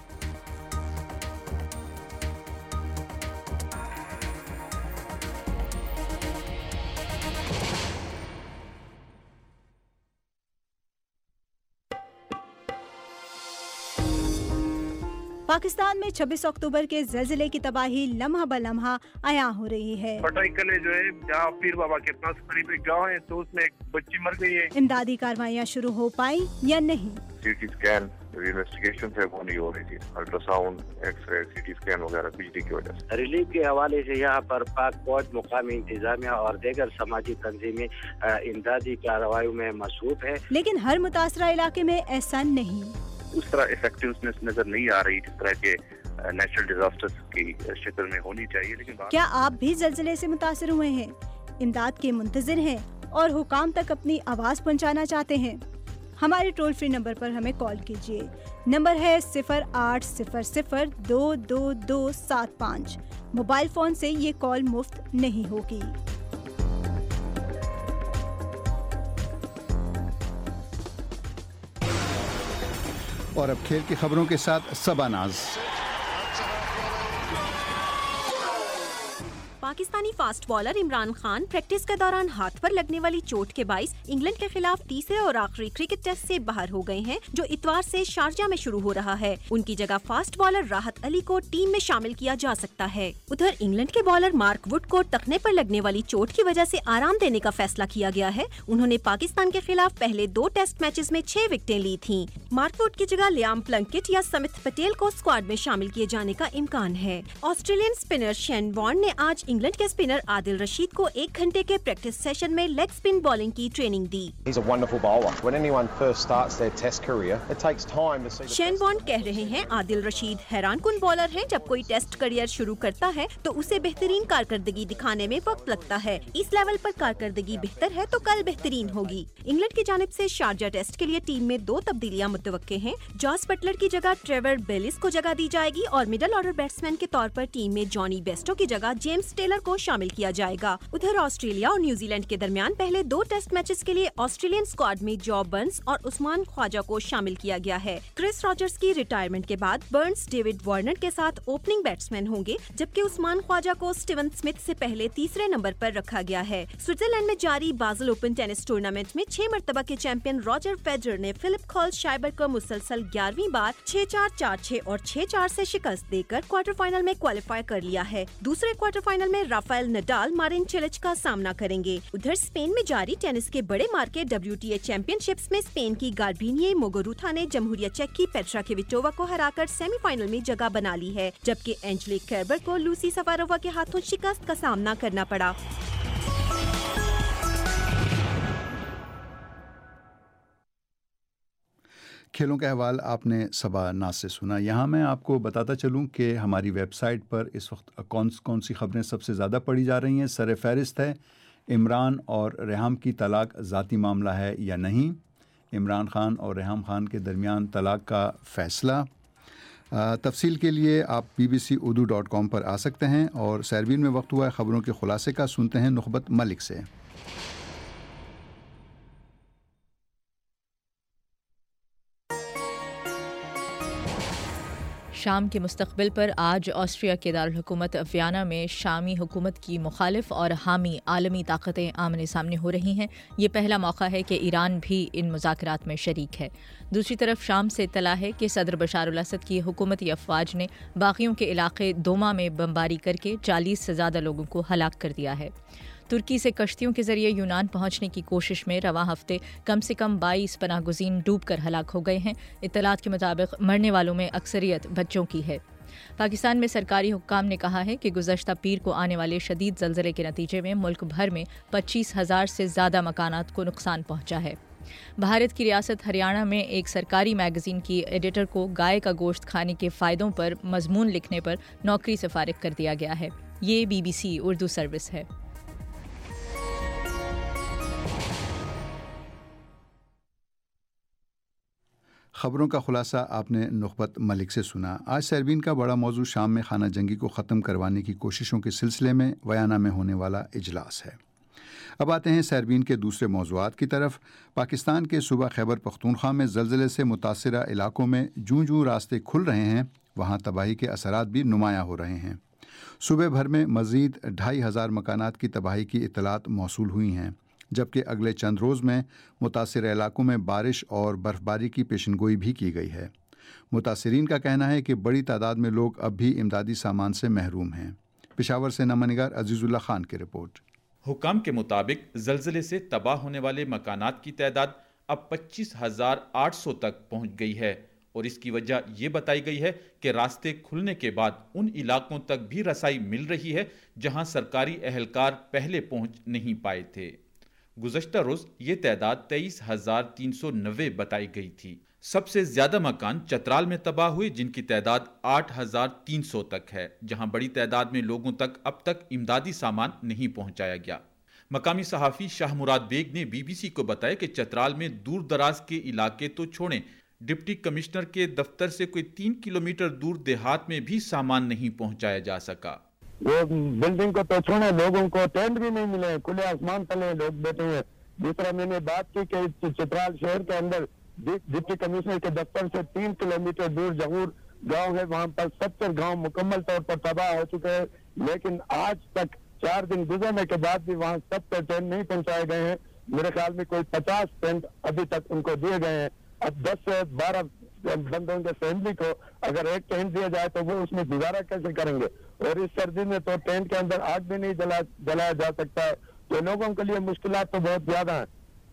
پاکستان میں 26 اکتوبر کے زلزلے کی تباہی لمحہ بلمحہ عیاں ہو رہی ہے. پٹائکلے جو ہے جہاں پیر بابا کے پاس قریب ایک گاؤں ہے تو اس میں ایک بچی مر گئی ہے. امدادی کاروائیاں شروع ہو پائیں یا نہیں. CT اسکین انویسٹیگیشن سے وہ نہیں ہو رہی تھی. Ultrasound, X ray, CT scan وغیرہ بجلی کی وجہ سے. ریلیف کے حوالے سے یہاں پر پاک فوج, مقامی انتظامیہ اور دیگر سماجی تنظیمیں امدادی کارروائیوں میں مصروف ہے. لیکن ہر متاثرہ علاقے میں ایسا نہیں. اس طرح افیکٹونیس نظر نہیں آ رہی جس طرح کے نیچرل ڈیزاسٹرز کی شکل میں ہونی چاہیے. لیکن کیا آپ بھی زلزلے سے متاثر ہوئے ہیں, امداد کے منتظر ہیں اور حکام تک اپنی آواز پہنچانا چاہتے ہیں؟ ہمارے ٹول فری نمبر پر ہمیں کال کیجیے. نمبر ہے 0800-22275. موبائل فون سے یہ کال مفت نہیں ہوگی. اور اب کھیل کی خبروں کے ساتھ Saba Naz. Pakistani fast bowler Imran Khan practice کے دوران ہاتھ پر لگنے والی چوٹ کے باعث انگلینڈ کے خلاف تیسرے اور آخری کرکٹ ٹیسٹ سے باہر ہو گئے ہیں جو اتوار سے شارجہ میں شروع ہو رہا ہے. ان کی جگہ فاسٹ بالر راحت علی کو ٹیم میں شامل کیا جا سکتا ہے. ادھر انگلینڈ کے بالر مارک وڈ کو ٹخنے پر لگنے والی چوٹ کی وجہ سے آرام دینے کا فیصلہ کیا گیا ہے. انہوں نے پاکستان کے خلاف پہلے 2 ٹیسٹ میچز میں 6 وکٹیں لی تھیں. مارک وڈ کی جگہ لیام پلنکٹ یا سمتھ پٹیل کو اسکواڈ میں شامل کیے جانے کا امکان ہے. آسٹریلین اسپنر شین وارن نے آج انگلینڈ کے اسپنر عادل رشید کو 1 گھنٹے کے پریکٹس سیشن میں لیگ سپن بالنگ کی ٹریننگ دی. شین وارن کہہ رہے ہیں عادل رشید حیران کن بالر ہیں. جب کوئی ٹیسٹ کیریئر شروع کرتا ہے تو اسے بہترین کارکردگی دکھانے میں وقت لگتا ہے. اس لیول پر کارکردگی بہتر ہے تو کل بہترین ہوگی. انگلینڈ کی جانب سے شارجہ ٹیسٹ کے لیے ٹیم میں 2 تبدیلیاں متوقع ہیں. جاس بٹلر کی جگہ ٹریور بیلس کو جگہ دی جائے گی اور مڈل آرڈر بیٹسمین کے طور پر ٹیم میں جانی بیسٹو کی جگہ جیمز ٹیلر کو شامل کیا جائے گا. ادھر آسٹریلیا اور نیوزی لینڈ کے درمیان پہلے 2 ٹیسٹ میچز کے لیے آسٹریلین اسکواڈ میں جو برنز اور عثمان خواجہ کو شامل کیا گیا ہے. کرس راجرز کی ریٹائرمنٹ کے بعد برنز ڈیوڈ وارنر کے ساتھ اوپننگ بیٹسمین ہوں گے جبکہ عثمان خواجہ کو اسٹیون اسمتھ سے پہلے تیسرے نمبر پر رکھا گیا ہے. سوئٹزرلینڈ میں جاری بازل اوپن ٹینس ٹورنامنٹ میں 6 مرتبہ کے چیمپئن راجر فیڈرر نے فلپ کھول شائبر کو مسلسل 11ویں بار 6-4, 4-6 اور 6-4 سے شکست دے کر کوارٹر فائنل میں کوالیفائی کر لیا ہے. دوسرے کوارٹر فائنل میں رافائل نڈال مارین چیلچ کا سامنا کریں گے. ادھر اسپین میں جاری ٹینس کے بڑے مارکیٹ WTA چیمپئن شپس میں اسپین کی گاربینیے موگوروتھا نے جمہوریہ چیک کی پیٹرا کویٹووا کو ہرا کر سیمی فائنل میں جگہ بنا لی ہے جبکہ اینجلیک کربر کو لوسی سفارووا کے ہاتھوں شکست کا سامنا کرنا پڑا. کھیلوں کا احوال آپ نے صبا ناز سے سنا. یہاں میں آپ کو بتاتا چلوں کہ ہماری ویب سائٹ پر اس وقت کون سی خبریں سب سے زیادہ پڑھی جا رہی ہیں. سر فہرست ہے عمران اور ریحام کی طلاق ذاتی معاملہ ہے یا نہیں. عمران خان اور ریحام خان کے درمیان طلاق کا فیصلہ. تفصیل کے لیے آپ bbc-urdu.com پر آ سکتے ہیں. اور سیربین میں وقت ہوا ہے خبروں کے خلاصے کا. سنتے ہیں نخبت ملک سے. شام کے مستقبل پر آج آسٹریا کے دارالحکومت ویانا میں شامی حکومت کی مخالف اور حامی عالمی طاقتیں آمنے سامنے ہو رہی ہیں. یہ پہلا موقع ہے کہ ایران بھی ان مذاکرات میں شریک ہے. دوسری طرف شام سے اطلاع ہے کہ صدر بشار الاسد کی حکومتی افواج نے باغیوں کے علاقے دوما میں بمباری کر کے 40 سے زیادہ لوگوں کو ہلاک کر دیا ہے. ترکی سے کشتیوں کے ذریعے یونان پہنچنے کی کوشش میں رواں ہفتے کم سے کم 22 پناہ گزین ڈوب کر ہلاک ہو گئے ہیں۔ اطلاعات کے مطابق مرنے والوں میں اکثریت بچوں کی ہے۔ پاکستان میں سرکاری حکام نے کہا ہے کہ گزشتہ پیر کو آنے والے شدید زلزلے کے نتیجے میں ملک بھر میں 25,000 سے زیادہ مکانات کو نقصان پہنچا ہے۔ بھارت کی ریاست ہریانہ میں ایک سرکاری میگزین کی ایڈیٹر کو گائے کا گوشت کھانے کے فائدوں پر مضمون لکھنے پر نوکری سے فارغ کر دیا گیا ہے۔ یہ BBC اردو سروس ہے۔ خبروں کا خلاصہ آپ نے نخبت ملک سے سنا۔ آج سیربین کا بڑا موضوع شام میں خانہ جنگی کو ختم کروانے کی کوششوں کے سلسلے میں ویانا میں ہونے والا اجلاس ہے۔ اب آتے ہیں سیربین کے دوسرے موضوعات کی طرف۔ پاکستان کے صوبہ خیبر پختونخوا میں زلزلے سے متاثرہ علاقوں میں جوں راستے کھل رہے ہیں، وہاں تباہی کے اثرات بھی نمایاں ہو رہے ہیں۔ صوبے بھر میں مزید 2,500 مکانات کی تباہی کی اطلاعات موصول ہوئی ہیں، جبکہ اگلے چند روز میں متاثرہ علاقوں میں بارش اور برف باری کی پیشن گوئی بھی کی گئی ہے۔ متاثرین کا کہنا ہے کہ بڑی تعداد میں لوگ اب بھی امدادی سامان سے محروم ہیں۔ پشاور سے نامہ نگار عزیز اللہ خان کی رپورٹ۔ حکام کے مطابق زلزلے سے تباہ ہونے والے مکانات کی تعداد اب 25,800 تک پہنچ گئی ہے، اور اس کی وجہ یہ بتائی گئی ہے کہ راستے کھلنے کے بعد ان علاقوں تک بھی رسائی مل رہی ہے جہاں سرکاری اہلکار پہلے پہنچ نہیں پائے تھے۔ گزشتہ روز یہ تعداد 23,390 بتائی گئی تھی۔ سب سے زیادہ مکان چترال میں تباہ ہوئے، جن کی تعداد 8,300 تک ہے، جہاں بڑی تعداد میں لوگوں تک اب تک امدادی سامان نہیں پہنچایا گیا۔ مقامی صحافی شاہ مراد بیگ نے BBC کو بتایا کہ چترال میں دور دراز کے علاقے تو چھوڑیں، ڈپٹی کمشنر کے دفتر سے کوئی 3 کلومیٹر دور دیہات میں بھی سامان نہیں پہنچایا جا سکا۔ وہ بلڈنگ کو تو چھوڑے، لوگوں کو ٹینٹ بھی نہیں ملے، کھلے آسمان تلے لوگ بیٹھے ہیں۔ دوسرا میں نے بات کی کہ چترال شہر کے اندر ڈپٹی کمشنر کے دفتر سے 3 کلومیٹر دور جہور گاؤں ہے، وہاں پر 70 گاؤں مکمل طور پر تباہ ہو چکے ہیں، لیکن آج تک 4 دن گزرنے کے بعد بھی وہاں 70 ٹینٹ نہیں پہنچائے گئے ہیں۔ میرے خیال میں کوئی 50 ٹینٹ ابھی تک ان کو دیے گئے ہیں۔ اب 10 سے 12 بندوں کے فیملی کو اگر ایک ٹینٹ دیا جائے تو وہ اس میں گزارا کیسے کریں گے؟ اور اس سردی میں تو ٹینٹ کے اندر آگ بھی نہیں جلایا جا سکتا ہے، تو لوگوں کے لیے مشکلات تو بہت زیادہ ہیں۔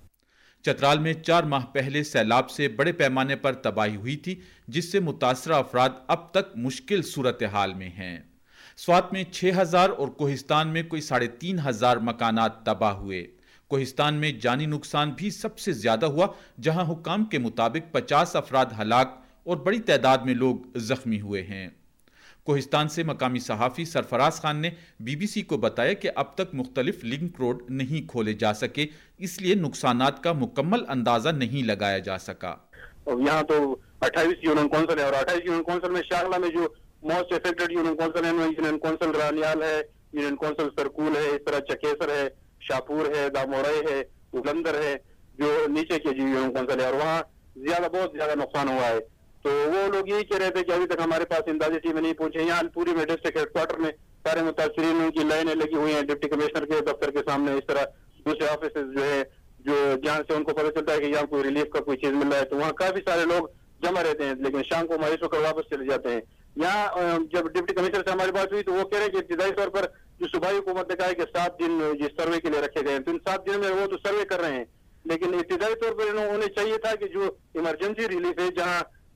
چترال میں 4 ماہ پہلے سیلاب سے بڑے پیمانے پر تباہی ہوئی تھی، جس سے متاثرہ افراد اب تک مشکل صورتحال میں ہیں۔ سوات میں 6,000 اور کوہستان میں کوئی 3,500 مکانات تباہ ہوئے۔ کوہستان میں جانی نقصان بھی سب سے زیادہ ہوا، جہاں حکام کے مطابق 50 افراد ہلاک اور بڑی تعداد میں لوگ زخمی ہوئے ہیں۔ کوہستان سے مقامی صحافی سرفراز خان نے BBC کو بتایا کہ اب تک مختلف لنک روڈ نہیں کھولے جا سکے، اس لیے نقصانات کا مکمل اندازہ نہیں لگایا جا سکا۔ یہاں تو 28 یونین کونسل ہے، اور 28 یونین کونسل میں شارلہ میں جو موسٹ افیکٹڈ یونین کونسل ہے، یونین کونسل رانیال ہے، یونین کونسل سرکول ہے، اس طرح چکیسر ہے، شاپور ہے، دامورے ہے، اولندر ہے، جو نیچے کے جو یونین کونسل ہے، اور وہاں بہت زیادہ نقصان ہوا ہے۔ تو وہ لوگ یہی کہہ رہے تھے کہ ابھی تک ہمارے پاس امدادی ٹیمیں نہیں پہنچی۔ یہاں پوری میں ڈسٹرکٹ ہیڈ کوارٹر میں سارے متاثرین ان کی لائنیں لگی ہوئی ہیں ڈپٹی کمشنر کے دفتر کے سامنے، اس طرح دوسرے آفیسز جو ہے جو جہاں سے ان کو پتہ چلتا ہے کہ یہاں کوئی ریلیف کا کوئی چیز مل رہا ہے، تو وہاں کافی سارے لوگ جمع رہتے ہیں، لیکن شام کو مایوس ہو کر واپس چلے جاتے ہیں۔ یہاں جب ڈپٹی کمشنر سے ہماری بات ہوئی تو وہ کہہ رہے ہیں کہ ابتدائی طور پر جو صوبائی حکومت نے کہا ہے کہ 7 دن جس سروے کے لیے رکھے گئے ہیں، تو ان 7 دن میں وہ تو سروے کر رہے ہیں، لیکن ابتدائی طور پر انہیں چاہیے تھا کہ جو ایمرجنسی ریلیف ہے جہاں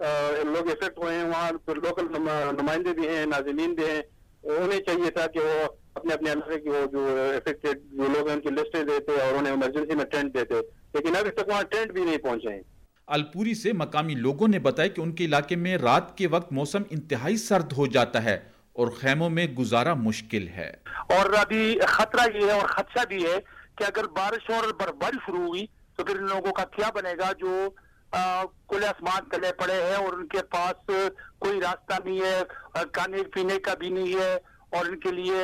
لوگ افیکٹ ہوئے ہیں، وہاں لوکل نمائندے بھی ہیں، ناظرین بھی ہیں، انہیں چاہیے تھا کہ وہ اپنے علاقے کی وہ جو افیکٹڈ جو لوگ ہیں ان کی لسٹیں دیتے اور انہیں ایمرجنسی میں ٹینٹ دیتے، لیکن ابھی تک وہاں ٹینٹ بھی نہیں پہنچے ہیں۔ الپوری سے مقامی لوگوں نے بتایا کہ ان کے علاقے میں رات کے وقت موسم انتہائی سرد ہو جاتا ہے اور خیموں میں گزارا مشکل ہے، اور ابھی خطرہ یہ ہے اور خدشہ بھی ہے کہ اگر بارش اور برفباری شروع ہوئی تو پھر ان لوگوں کا کیا بنے گا جو کھلے آسمان تلے پڑے ہیں اور ان کے پاس کوئی راستہ نہیں ہے، کھانے پینے کا بھی نہیں ہے، اور ان کے لیے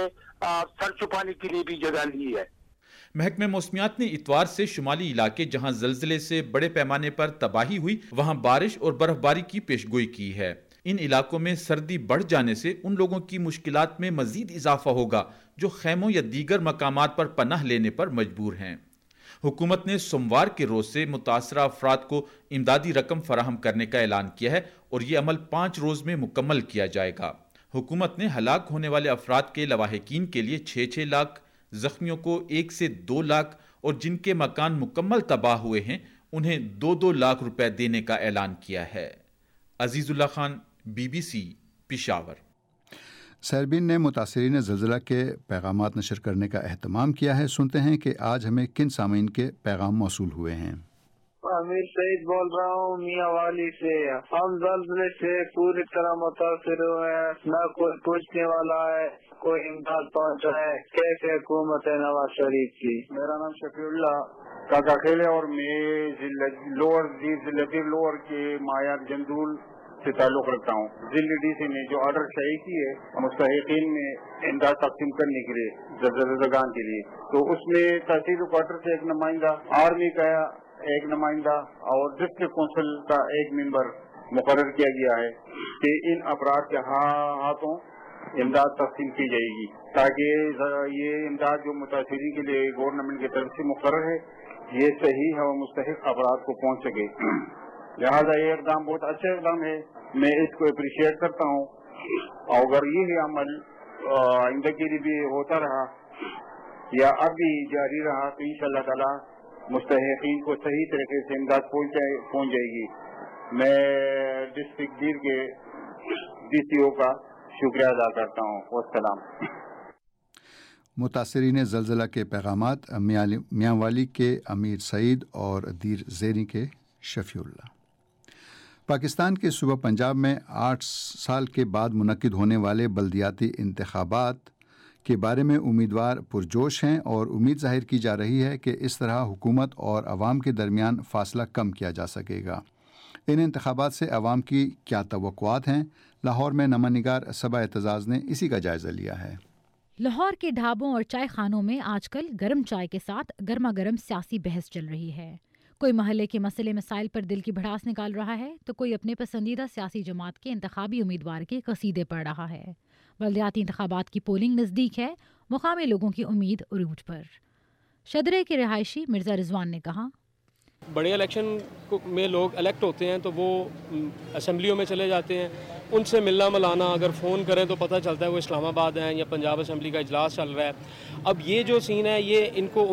سر چھپانے کے لیے بھی جگہ نہیں ہے۔ محکمہ موسمیات نے اتوار سے شمالی علاقے جہاں زلزلے سے بڑے پیمانے پر تباہی ہوئی وہاں بارش اور برف باری کی پیشگوئی کی ہے۔ ان علاقوں میں سردی بڑھ جانے سے ان لوگوں کی مشکلات میں مزید اضافہ ہوگا جو خیموں یا دیگر مقامات پر پناہ لینے پر مجبور ہیں۔ حکومت نے سوموار کے روز سے متاثرہ افراد کو امدادی رقم فراہم کرنے کا اعلان کیا ہے اور یہ عمل 5 روز میں مکمل کیا جائے گا۔ حکومت نے ہلاک ہونے والے افراد کے لواحقین کے لیے 6 لاکھ، زخمیوں کو 1 سے 2 لاکھ اور جن کے مکان مکمل تباہ ہوئے ہیں انہیں 2-2 لاکھ روپے دینے کا اعلان کیا ہے۔ عزیز اللہ خان، BBC پشاور۔ سیربین نے متاثرین زلزلہ کے پیغامات نشر کرنے کا اہتمام کیا ہے۔ سنتے ہیں کہ آج ہمیں کن سامعین کے پیغام موصول ہوئے ہیں۔ امیر سعید بول رہا ہوں میاں والی سے۔ ہم زلزلے سے پوری طرح متاثر ہوئے ہیں، نہ کوئی پوچھنے والا ہے، کوئی امداد پہنچا ہے۔ کیسے حکومت ہے نواز شریف کی؟ میرا نام شفیع اللہ کاکا کھیل ہے اور میں ضلع لوور کے مایار جندول سے تعلق رکھتا ہوں۔ ضلع ڈی سی نے جو آرڈر شائع کی ہے مستحقین میں امداد تقسیم کرنے کے لیے زلزلہ کے لیے، تو اس میں تحصیل کوارٹر سے ایک نمائندہ، آرمی کا ایک نمائندہ اور ڈسٹرکٹ کونسل کا ایک ممبر مقرر کیا گیا ہے کہ ان افراد کے ہاتھوں امداد تقسیم کی جائے گی تاکہ یہ امداد جو متاثرین کے لیے گورنمنٹ کی طرف سے مقرر ہے یہ صحیح ہے اور مستحق افراد کو پہنچ سکے۔ لہٰذا یہ اقدام بہت اچھا اقدام ہے، میں اس کو اپریشیٹ کرتا ہوں، اور اگر یہ عمل آئندہ کے لیے بھی ہوتا رہا یا اب بھی جاری رہا تو انشاءاللہ تعالی مستحقین کو صحیح طریقے سے امداد پہنچ جائے گی۔ میں ڈسٹرکٹ دیر کے DCO کا شکریہ ادا کرتا ہوں۔ والسلام۔ متاثرین زلزلہ کے پیغامات میاں والی کے امیر سعید اور دیر زیری کے شفیع اللہ۔ پاکستان کے صوبہ پنجاب میں 8 سال کے بعد منعقد ہونے والے بلدیاتی انتخابات کے بارے میں امیدوار پرجوش ہیں اور امید ظاہر کی جا رہی ہے کہ اس طرح حکومت اور عوام کے درمیان فاصلہ کم کیا جا سکے گا۔ ان انتخابات سے عوام کی کیا توقعات ہیں؟ لاہور میں نامہ نگار صبا اعتزاز نے اسی کا جائزہ لیا ہے۔ لاہور کے ڈھابوں اور چائے خانوں میں آج کل گرم چائے کے ساتھ گرما گرم سیاسی بحث چل رہی ہے۔ کوئی محلے کے مسئلے مسائل پر دل کی بھڑاس نکال رہا ہے تو کوئی اپنے پسندیدہ سیاسی جماعت کے انتخابی امیدوار کے قصیدے پڑھ رہا ہے۔ بلدیاتی انتخابات کی پولنگ نزدیک ہے، مقامی لوگوں کی امید عروج پر۔ شدرے کے رہائشی مرزا رضوان نے کہا، بڑے الیکشن میں لوگ الیکٹ ہوتے ہیں تو وہ اسمبلیوں میں چلے جاتے ہیں، ان سے ملنا ملانا اگر فون کریں تو پتہ چلتا ہے وہ اسلام آباد ہیں یا پنجاب اسمبلی کا اجلاس چل رہا ہے۔ اب یہ جو سین ہے یہ ان کو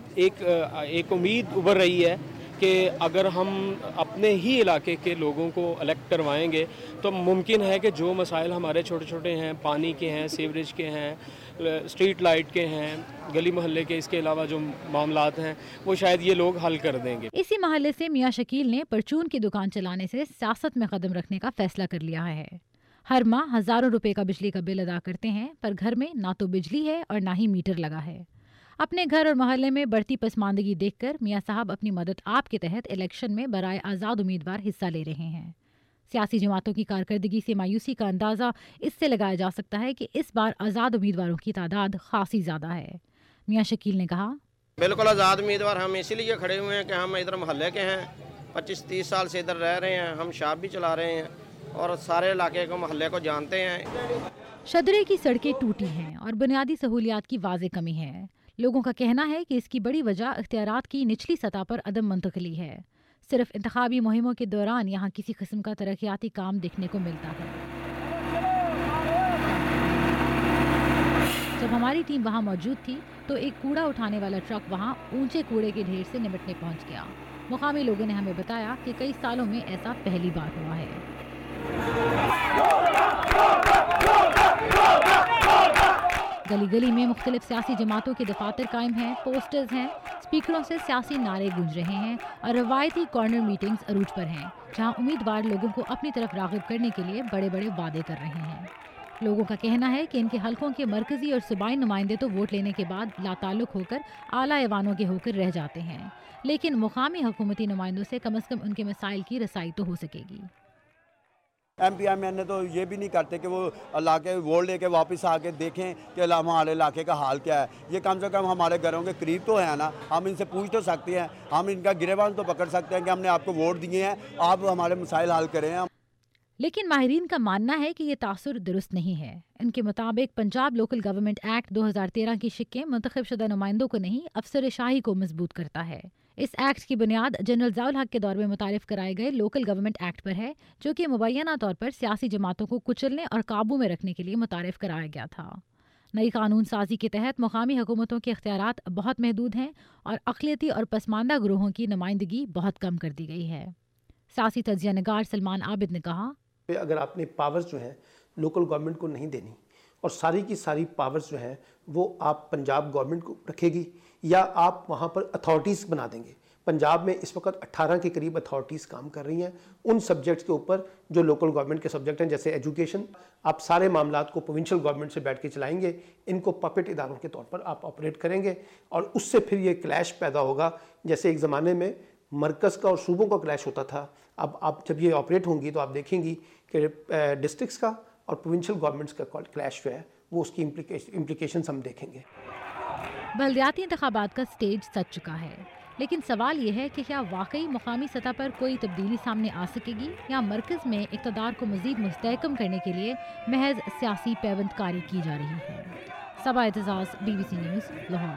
ایک امید ابھر رہی ہے کہ اگر ہم اپنے ہی علاقے کے لوگوں کو الیکٹ کروائیں گے تو ممکن ہے کہ جو مسائل ہمارے چھوٹے چھوٹے ہیں، پانی کے ہیں، سیوریج کے ہیں، اسٹریٹ لائٹ کے ہیں، گلی محلے کے، اس کے علاوہ جو معاملات ہیں وہ شاید یہ لوگ حل کر دیں گے۔ اسی محلے سے میاں شکیل نے پرچون کی دکان چلانے سے سیاست میں قدم رکھنے کا فیصلہ کر لیا ہے۔ ہر ماہ ہزاروں روپے کا بجلی کا بل ادا کرتے ہیں، پر گھر میں نہ تو بجلی ہے اور نہ ہی میٹر لگا ہے۔ اپنے گھر اور محلے میں بڑھتی پسماندگی دیکھ کر میاں صاحب اپنی مدد آپ کے تحت الیکشن میں برائے آزاد امیدوار حصہ لے رہے ہیں۔ سیاسی جماعتوں کی کارکردگی سے مایوسی کا اندازہ اس سے لگایا جا سکتا ہے کہ اس بار آزاد امیدواروں کی تعداد خاصی زیادہ ہے۔ میاں شکیل نے کہا، بالکل آزاد امیدوار ہم اسی لیے کھڑے ہوئے ہیں کہ ہم ادھر محلے کے ہیں، 25-30 سال سے ادھر رہ رہے ہیں، ہم شاپ بھی چلا رہے ہیں اور سارے علاقے کو محلے کو جانتے ہیں۔ شدرے کی سڑکیں ٹوٹی ہیں اور بنیادی سہولیات کی واضح کمی ہے۔ لوگوں کا کہنا ہے کہ اس کی بڑی وجہ اختیارات کی نچلی سطح پر عدم منتقلی ہے۔ صرف انتخابی مہموں کے دوران یہاں کسی قسم کا ترقیاتی کام دیکھنے کو ملتا ہے۔ جب ہماری ٹیم وہاں موجود تھی تو ایک کوڑا اٹھانے والا ٹرک وہاں اونچے کوڑے کے ڈھیر سے نمٹنے پہنچ گیا۔ مقامی لوگوں نے ہمیں بتایا کہ کئی سالوں میں ایسا پہلی بار ہوا ہے۔ گلی گلی میں مختلف سیاسی جماعتوں کے دفاتر قائم ہیں، پوسٹرز ہیں، اسپیکروں سے سیاسی نعرے گونج رہے ہیں اور روایتی کارنر میٹنگز عروج پر ہیں، جہاں امیدوار لوگوں کو اپنی طرف راغب کرنے کے لیے بڑے بڑے وعدے کر رہے ہیں۔ لوگوں کا کہنا ہے کہ ان کے حلقوں کے مرکزی اور صوبائی نمائندے تو ووٹ لینے کے بعد لا تعلق ہو کر اعلیٰ ایوانوں کے ہو کر رہ جاتے ہیں، لیکن مقامی حکومتی نمائندوں سے کم از کم ان کے مسائل کی رسائی تو ہو سکے گی۔ M P M N A تو یہ بھی نہیں کرتے کہ وہ علاقے ووٹ لے کے واپس آ کے دیکھیں کہ ہمارے علاقے کا حال کیا ہے۔ یہ کم سے کم ہمارے گھروں کے قریب تو ہیں نا، ہم ان سے پوچھ تو سکتے ہیں، ہم ان کا گریبان تو پکڑ سکتے ہیں کہ ہم نے آپ کو ووٹ دیے ہیں، آپ ہمارے مسائل حل کریں۔ لیکن ماہرین کا ماننا ہے کہ یہ تاثر درست نہیں ہے۔ ان کے مطابق پنجاب لوکل گورنمنٹ ایکٹ 2013 کی شقیں منتخب شدہ نمائندوں کو نہیں، افسر شاہی کو مضبوط کرتا ہے۔ اس ایکٹ کی بنیاد جنرل ضیاء الحق کے دور میں متعارف کرائے گئے لوکل گورنمنٹ ایکٹ پر ہے، جو کہ مبینہ طور پر سیاسی جماعتوں کو کچلنے اور قابو میں رکھنے کے لیے متعارف کرایا گیا تھا۔ نئی قانون سازی کے تحت مقامی حکومتوں کے اختیارات بہت محدود ہیں اور اقلیتی اور پسماندہ گروہوں کی نمائندگی بہت کم کر دی گئی ہے۔ سیاسی تجزیہ نگار سلمان عابد نے کہا، اگر آپ نے پاورز جو ہیں لوکل گورنمنٹ کو نہیں دینی اور ساری کی ساری پاورز جو ہیں وہ آپ پنجاب گورنمنٹ کو رکھے گی یا آپ وہاں پر اتھارٹیز بنا دیں گے۔ پنجاب میں اس وقت 18 کے قریب اتھارٹیز کام کر رہی ہیں ان سبجیکٹس کے اوپر جو لوکل گورنمنٹ کے سبجیکٹ ہیں، جیسے ایجوکیشن۔ آپ سارے معاملات کو پروونشل گورنمنٹ سے بیٹھ کے چلائیں گے، ان کو پپٹ اداروں کے طور پر آپ آپریٹ کریں گے، اور اس سے پھر یہ کلیش پیدا ہوگا جیسے ایک زمانے میں مرکز کا اور صوبوں کا کلیش ہوتا تھا۔ اب آپ جب یہ آپریٹ ہوں گی تو آپ دیکھیں گی کہ ڈسٹرکٹس کا اور پروونشل گورنمنٹس کا کلیش جو ہے وہ اس کی امپلیکیشنز ہم دیکھیں گے۔ بلدیاتی انتخابات کا سٹیج سج چکا ہے، لیکن سوال یہ ہے کہ کیا واقعی مقامی سطح پر کوئی تبدیلی سامنے آ سکے گی یا مرکز میں اقتدار کو مزید مستحکم کرنے کے لیے محض سیاسی پیوند کاری کی جا رہی ہے۔ Saba Aitzaz, BBC news, Lahore.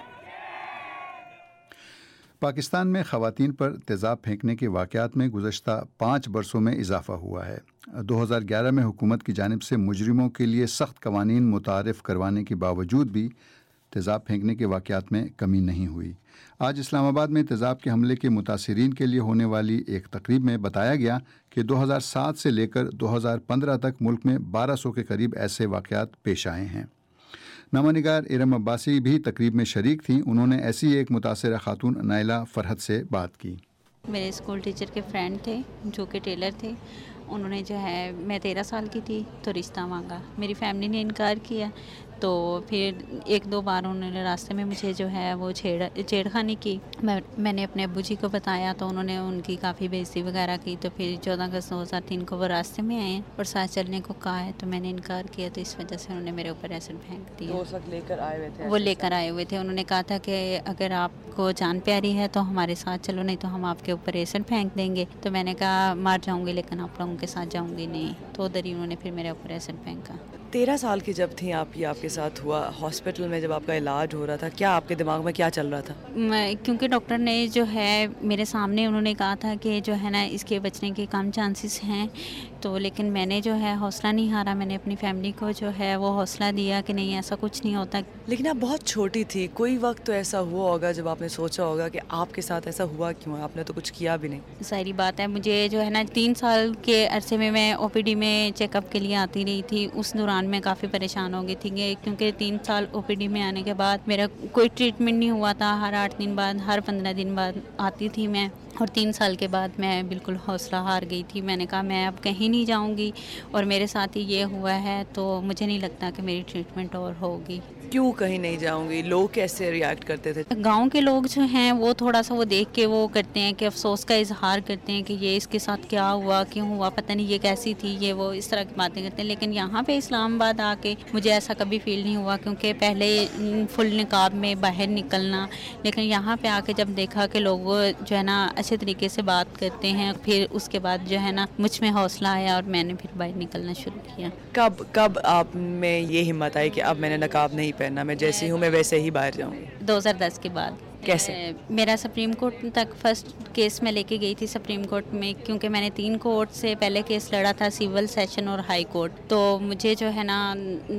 پاکستان میں خواتین پر تیزاب پھینکنے کے واقعات میں گزشتہ 5 برسوں میں اضافہ ہوا ہے۔ 2011 میں حکومت کی جانب سے مجرموں کے لیے سخت قوانین متعارف کروانے کے باوجود بھی تیزاب پھینکنے کے واقعات میں کمی نہیں ہوئی۔ آج اسلام آباد میں تیزاب کے حملے کے متاثرین کے لیے ہونے والی ایک تقریب میں بتایا گیا کہ 2007 سے لے کر 2015 تک ملک میں 1200 کے قریب ایسے واقعات پیش آئے ہیں۔ نامہ نگار ارم عباسی بھی تقریب میں شریک تھیں۔ انہوں نے ایسی ایک متاثرہ خاتون نائلہ فرحت سے بات کی۔ میرے اسکول ٹیچر کے فرینڈ تھے جو کہ ٹیلر تھے، انہوں نے جو ہے، میں 13 سال کی تھی تو رشتہ مانگا، میری فیملی نے انکار کیا، تو پھر 1-2 بار انہوں نے راستے میں مجھے جو ہے وہ چھیڑخانی کی۔ میں نے اپنے ابو جی کو بتایا تو انہوں نے ان کی کافی بے عزتی وغیرہ کی، تو پھر 14 اگست 2003 کو وہ راستے میں آئے اور ساتھ چلنے کو کہا ہے، تو میں نے انکار کیا، تو اس وجہ سے انہوں نے میرے اوپر ایسڈ پھینک دیا۔ وہ لے کر آئے ہوئے تھے؟ وہ لے کر آئے ہوئے تھے، انہوں نے کہا تھا کہ اگر آپ کو جان پیاری ہے تو ہمارے ساتھ چلو، نہیں تو ہم آپ کے اوپر ایسڈ پھینک دیں گے۔ تو میں نے کہا مار جاؤں گی لیکن آپ لوگوں کے ساتھ جاؤں گی نہیں، تو ادھر ہی انہوں نے پھر میرے اوپر ایسڈ پھینکا۔ 13 سال کی جب تھیں آپ، یہ آپ کے ساتھ ہوا ہاسپٹل میں جب آپ کا علاج ہو رہا تھا، کیا آپ کے دماغ میں کیا چل رہا تھا؟ کیونکہ ڈاکٹر نے جو ہے میرے سامنے انہوں نے کہا تھا کہ جو ہے نا اس کے بچنے کے کم چانسز ہیں، تو لیکن میں نے جو ہے حوصلہ نہیں ہارا، میں نے اپنی فیملی کو جو ہے وہ حوصلہ دیا کہ نہیں ایسا کچھ نہیں ہوتا۔ لیکن آپ بہت چھوٹی تھی، کوئی وقت تو ایسا ہوا ہوگا جب آپ نے سوچا ہوگا کہ آپ کے ساتھ ایسا ہوا کیوں، آپ نے تو کچھ کیا بھی نہیں۔ ظاہری بات ہے، مجھے جو ہے نا 3 سال کے عرصے میں OPD میں چیک اپ کے لیے آتی رہی تھی، اس دوران میں کافی پریشان ہو گئی تھی کیونکہ 3 سال OPD میں آنے کے بعد میرا کوئی ٹریٹمنٹ نہیں ہوا تھا، ہر 8 دن بعد، ہر 15 دن بعد آتی تھی میں، اور 3 سال کے بعد میں بالکل حوصلہ ہار گئی تھی۔ میں نے کہا میں اب کہیں نہیں جاؤں گی، اور میرے ساتھ ہی یہ ہوا ہے تو مجھے نہیں لگتا کہ میری ٹریٹمنٹ اور ہوگی۔ کیوں کہیں نہیں جاؤں گی؟ لوگ کیسے ریاکٹ کرتے تھے؟ گاؤں کے لوگ جو ہیں وہ تھوڑا سا وہ دیکھ کے وہ کرتے ہیں کہ افسوس کا اظہار کرتے ہیں کہ یہ اس کے ساتھ کیا ہوا، کیوں ہوا، پتہ نہیں یہ کیسی تھی، یہ وہ اس طرح کی باتیں کرتے ہیں۔ لیکن یہاں پہ اسلام آباد آ کے مجھے ایسا کبھی فیل نہیں ہوا، کیونکہ پہلے فل نقاب میں باہر نکلنا، لیکن یہاں پہ آ کے جب دیکھا کہ لوگ جو ہے نا اچھے طریقے سے بات کرتے ہیں، پھر اس کے بعد جو ہے نا مجھ میں حوصلہ آیا اور میں نے پھر باہر نکلنا شروع کیا۔ کب آپ میں یہ ہمت آئی کہ اب میں نے نقاب نہیں پہننا، میں جیسی ہوں میں ویسے ہی باہر جاؤں گی؟ 2010 کے بعد۔ کیسے؟ میرا سپریم کورٹ تک فرسٹ کیس میں لے کے گئی تھی سپریم کورٹ میں، کیونکہ میں نے 3 کورٹ سے پہلے کیس لڑا تھا، سول سیشن اور ہائی کورٹ، تو مجھے جو ہے نا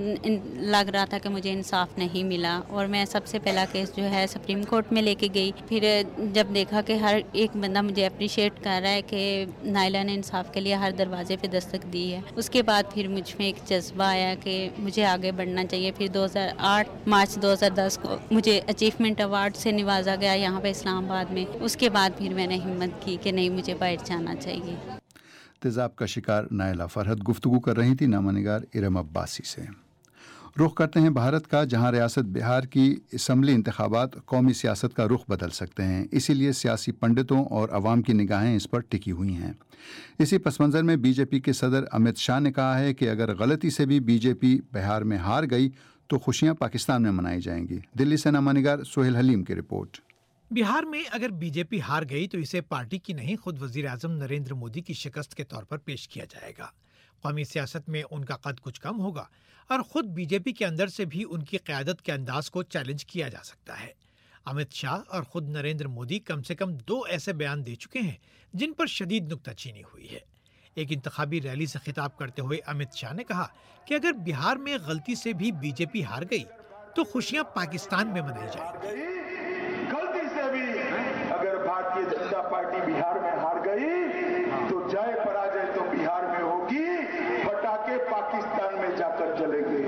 لگ رہا تھا کہ مجھے انصاف نہیں ملا، اور میں سب سے پہلا کیس جو ہے سپریم کورٹ میں لے کے گئی۔ پھر جب دیکھا کہ ہر ایک بندہ مجھے اپریشیٹ کر رہا ہے کہ نائلہ نے انصاف کے لیے ہر دروازے پہ دستک دی ہے، اس کے بعد پھر مجھ میں ایک جذبہ آیا کہ مجھے آگے بڑھنا چاہیے۔ پھر 2008 مارچ 2010 کو مجھے اچیومنٹ ایوارڈ سے نوازا گیا یہاں پہ اسلام آباد میں۔ اس کے بعد پھر میں نے ہمت کی کہ نہیں، مجھے باہر جانا چاہیے۔ تیزاب کا شکار نائلہ فرحت گفتگو کر رہی تھی نامہ نگار ارم عباسی سے۔ رخ کرتے ہیں بھارت کا، جہاں ریاست بہار کی اسمبلی انتخابات قومی سیاست کا رخ بدل سکتے ہیں، اسی لیے سیاسی پنڈتوں اور عوام کی نگاہیں اس پر ٹکی ہوئی ہیں۔ اسی پس منظر میں BJP کے صدر امت شاہ نے کہا ہے کہ اگر غلطی سے بھی BJP بہار میں ہار گئی تو خوشیاں پاکستان میں منائی جائیں گی۔ دلی سے نامہ نگار سہیل حلیم کی رپورٹ۔ بہار میں اگر BJP ہار گئی تو اسے پارٹی کی نہیں خود وزیر اعظم نریندر مودی کی شکست کے طور پر پیش کیا جائے گا۔ قومی سیاست میں ان کا قد کچھ کم ہوگا اور خود BJP کے اندر سے بھی ان کی قیادت کے انداز کو چیلنج کیا جا سکتا ہے۔ امت شاہ اور خود نریندر مودی کم سے کم 2 ایسے بیان دے چکے ہیں جن پر شدید نکتہ چینی ہوئی ہے۔ ایک انتخابی ریلی سے خطاب کرتے ہوئے امت شاہ نے کہا کہ اگر بہار میں غلطی سے بھی بی جے پی ہار گئی تو خوشیاں پاکستان میں منائی جائیں گی۔ غلطی سے بھی اگر بھارتیہ جنتا پارٹی بہار میں ہار گئی تو جائے پراجے تو بہار میں ہوگی، پٹاخے پاکستان میں جا کر جلیں گے۔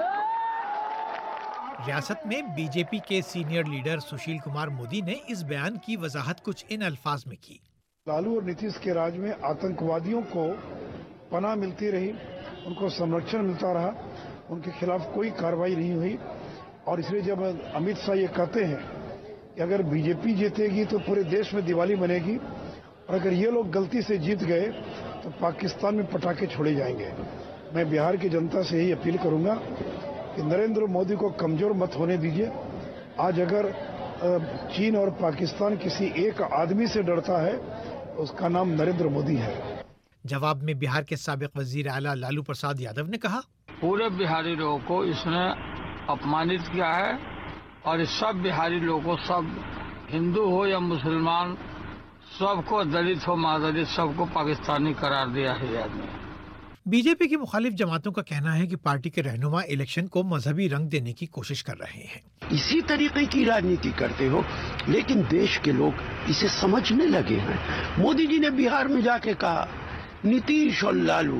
ریاست میں بی جے پی کے سینئر لیڈر سشیل کمار مودی نے اس بیان کی وضاحت کچھ ان الفاظ میں کی۔ لالو اور نیتیش کے راج میں آتنکوادیوں کو پناہ ملتی رہی، ان کو سنرکشن ملتا رہا، ان کے خلاف کوئی کارروائی نہیں ہوئی، اور اس لیے جب امت شاہ یہ کہتے ہیں کہ اگر بی جے پی جیتے گی تو پورے دیش میں دیوالی بنے گی، اور اگر یہ لوگ غلطی سے جیت گئے تو پاکستان میں پٹاخے چھوڑے جائیں گے، میں بہار کی جنتا سے یہی اپیل کروں گا کہ نریندر مودی کو کمزور مت ہونے دیجیے۔ آج اگر چین اور پاکستان کسی ایک آدمی سے ڈرتا ہے، اس کا نام نریندر مودی ہے۔ جواب میں بہار کے سابق وزیر اعلیٰ لالو پرساد یادو نے کہا، پورے بہاری لوگوں کو اس نے اپمانت کیا ہے، اور اس سب بہاری لوگوں کو، سب ہندو ہو یا مسلمان، سب کو، دلت ہو مادلت، سب کو پاکستانی قرار دیا ہے یہ آدمی۔ بی جے پی کی مخالف جماعتوں کا کہنا ہے کہ پارٹی کے رہنما الیکشن کو مذہبی رنگ دینے کی کوشش کر رہے ہیں۔ اسی طریقے کی راجنیتی کرتے ہو، لیکن دیش کے لوگ اسے سمجھنے لگے ہیں۔ مودی جی نے بہار میں جا کے کہا نیتیش اور لالو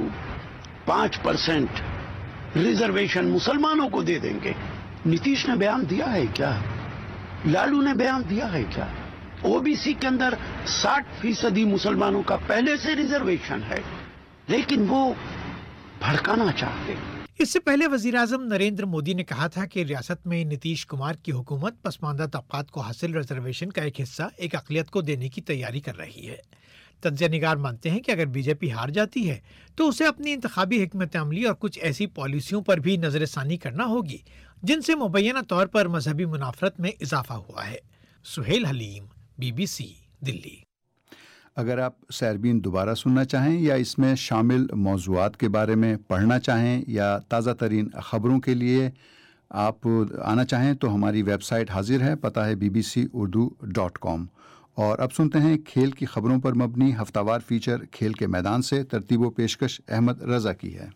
5% ریزرویشن مسلمانوں کو دے دیں گے۔ نیتیش نے بیان دیا ہے کیا؟ لالو نے بیان دیا ہے کیا؟ او بی سی کے اندر 60% مسلمانوں کا پہلے سے ریزرویشن ہے، لیکن وہ بھڑکانا چاہتے۔ اس سے پہلے وزیر اعظم نریندر مودی نے کہا تھا کہ ریاست میں نتیش کمار کی حکومت پسماندہ طبقات کو حاصل ریزرویشن کا ایک حصہ ایک اقلیت کو دینے کی تیاری کر رہی ہے۔ تجزیہ نگار مانتے ہیں کہ اگر بی جے پی ہار جاتی ہے تو اسے اپنی انتخابی حکمت عملی اور کچھ ایسی پالیسیوں پر بھی نظر ثانی کرنا ہوگی جن سے مبینہ طور پر مذہبی منافرت میں اضافہ ہوا ہے۔ Sohail Haleem, B B C, Delhi. اگر آپ سیربین دوبارہ سننا چاہیں یا اس میں شامل موضوعات کے بارے میں پڑھنا چاہیں یا تازہ ترین خبروں کے لیے آپ آنا چاہیں تو ہماری ویب سائٹ حاضر ہے، پتہ ہے bbcurdu.com۔ اور اب سنتے ہیں کھیل کی خبروں پر مبنی ہفتہ وار فیچر کھیل کے میدان سے۔ ترتیب و پیشکش احمد رضا کی ہے۔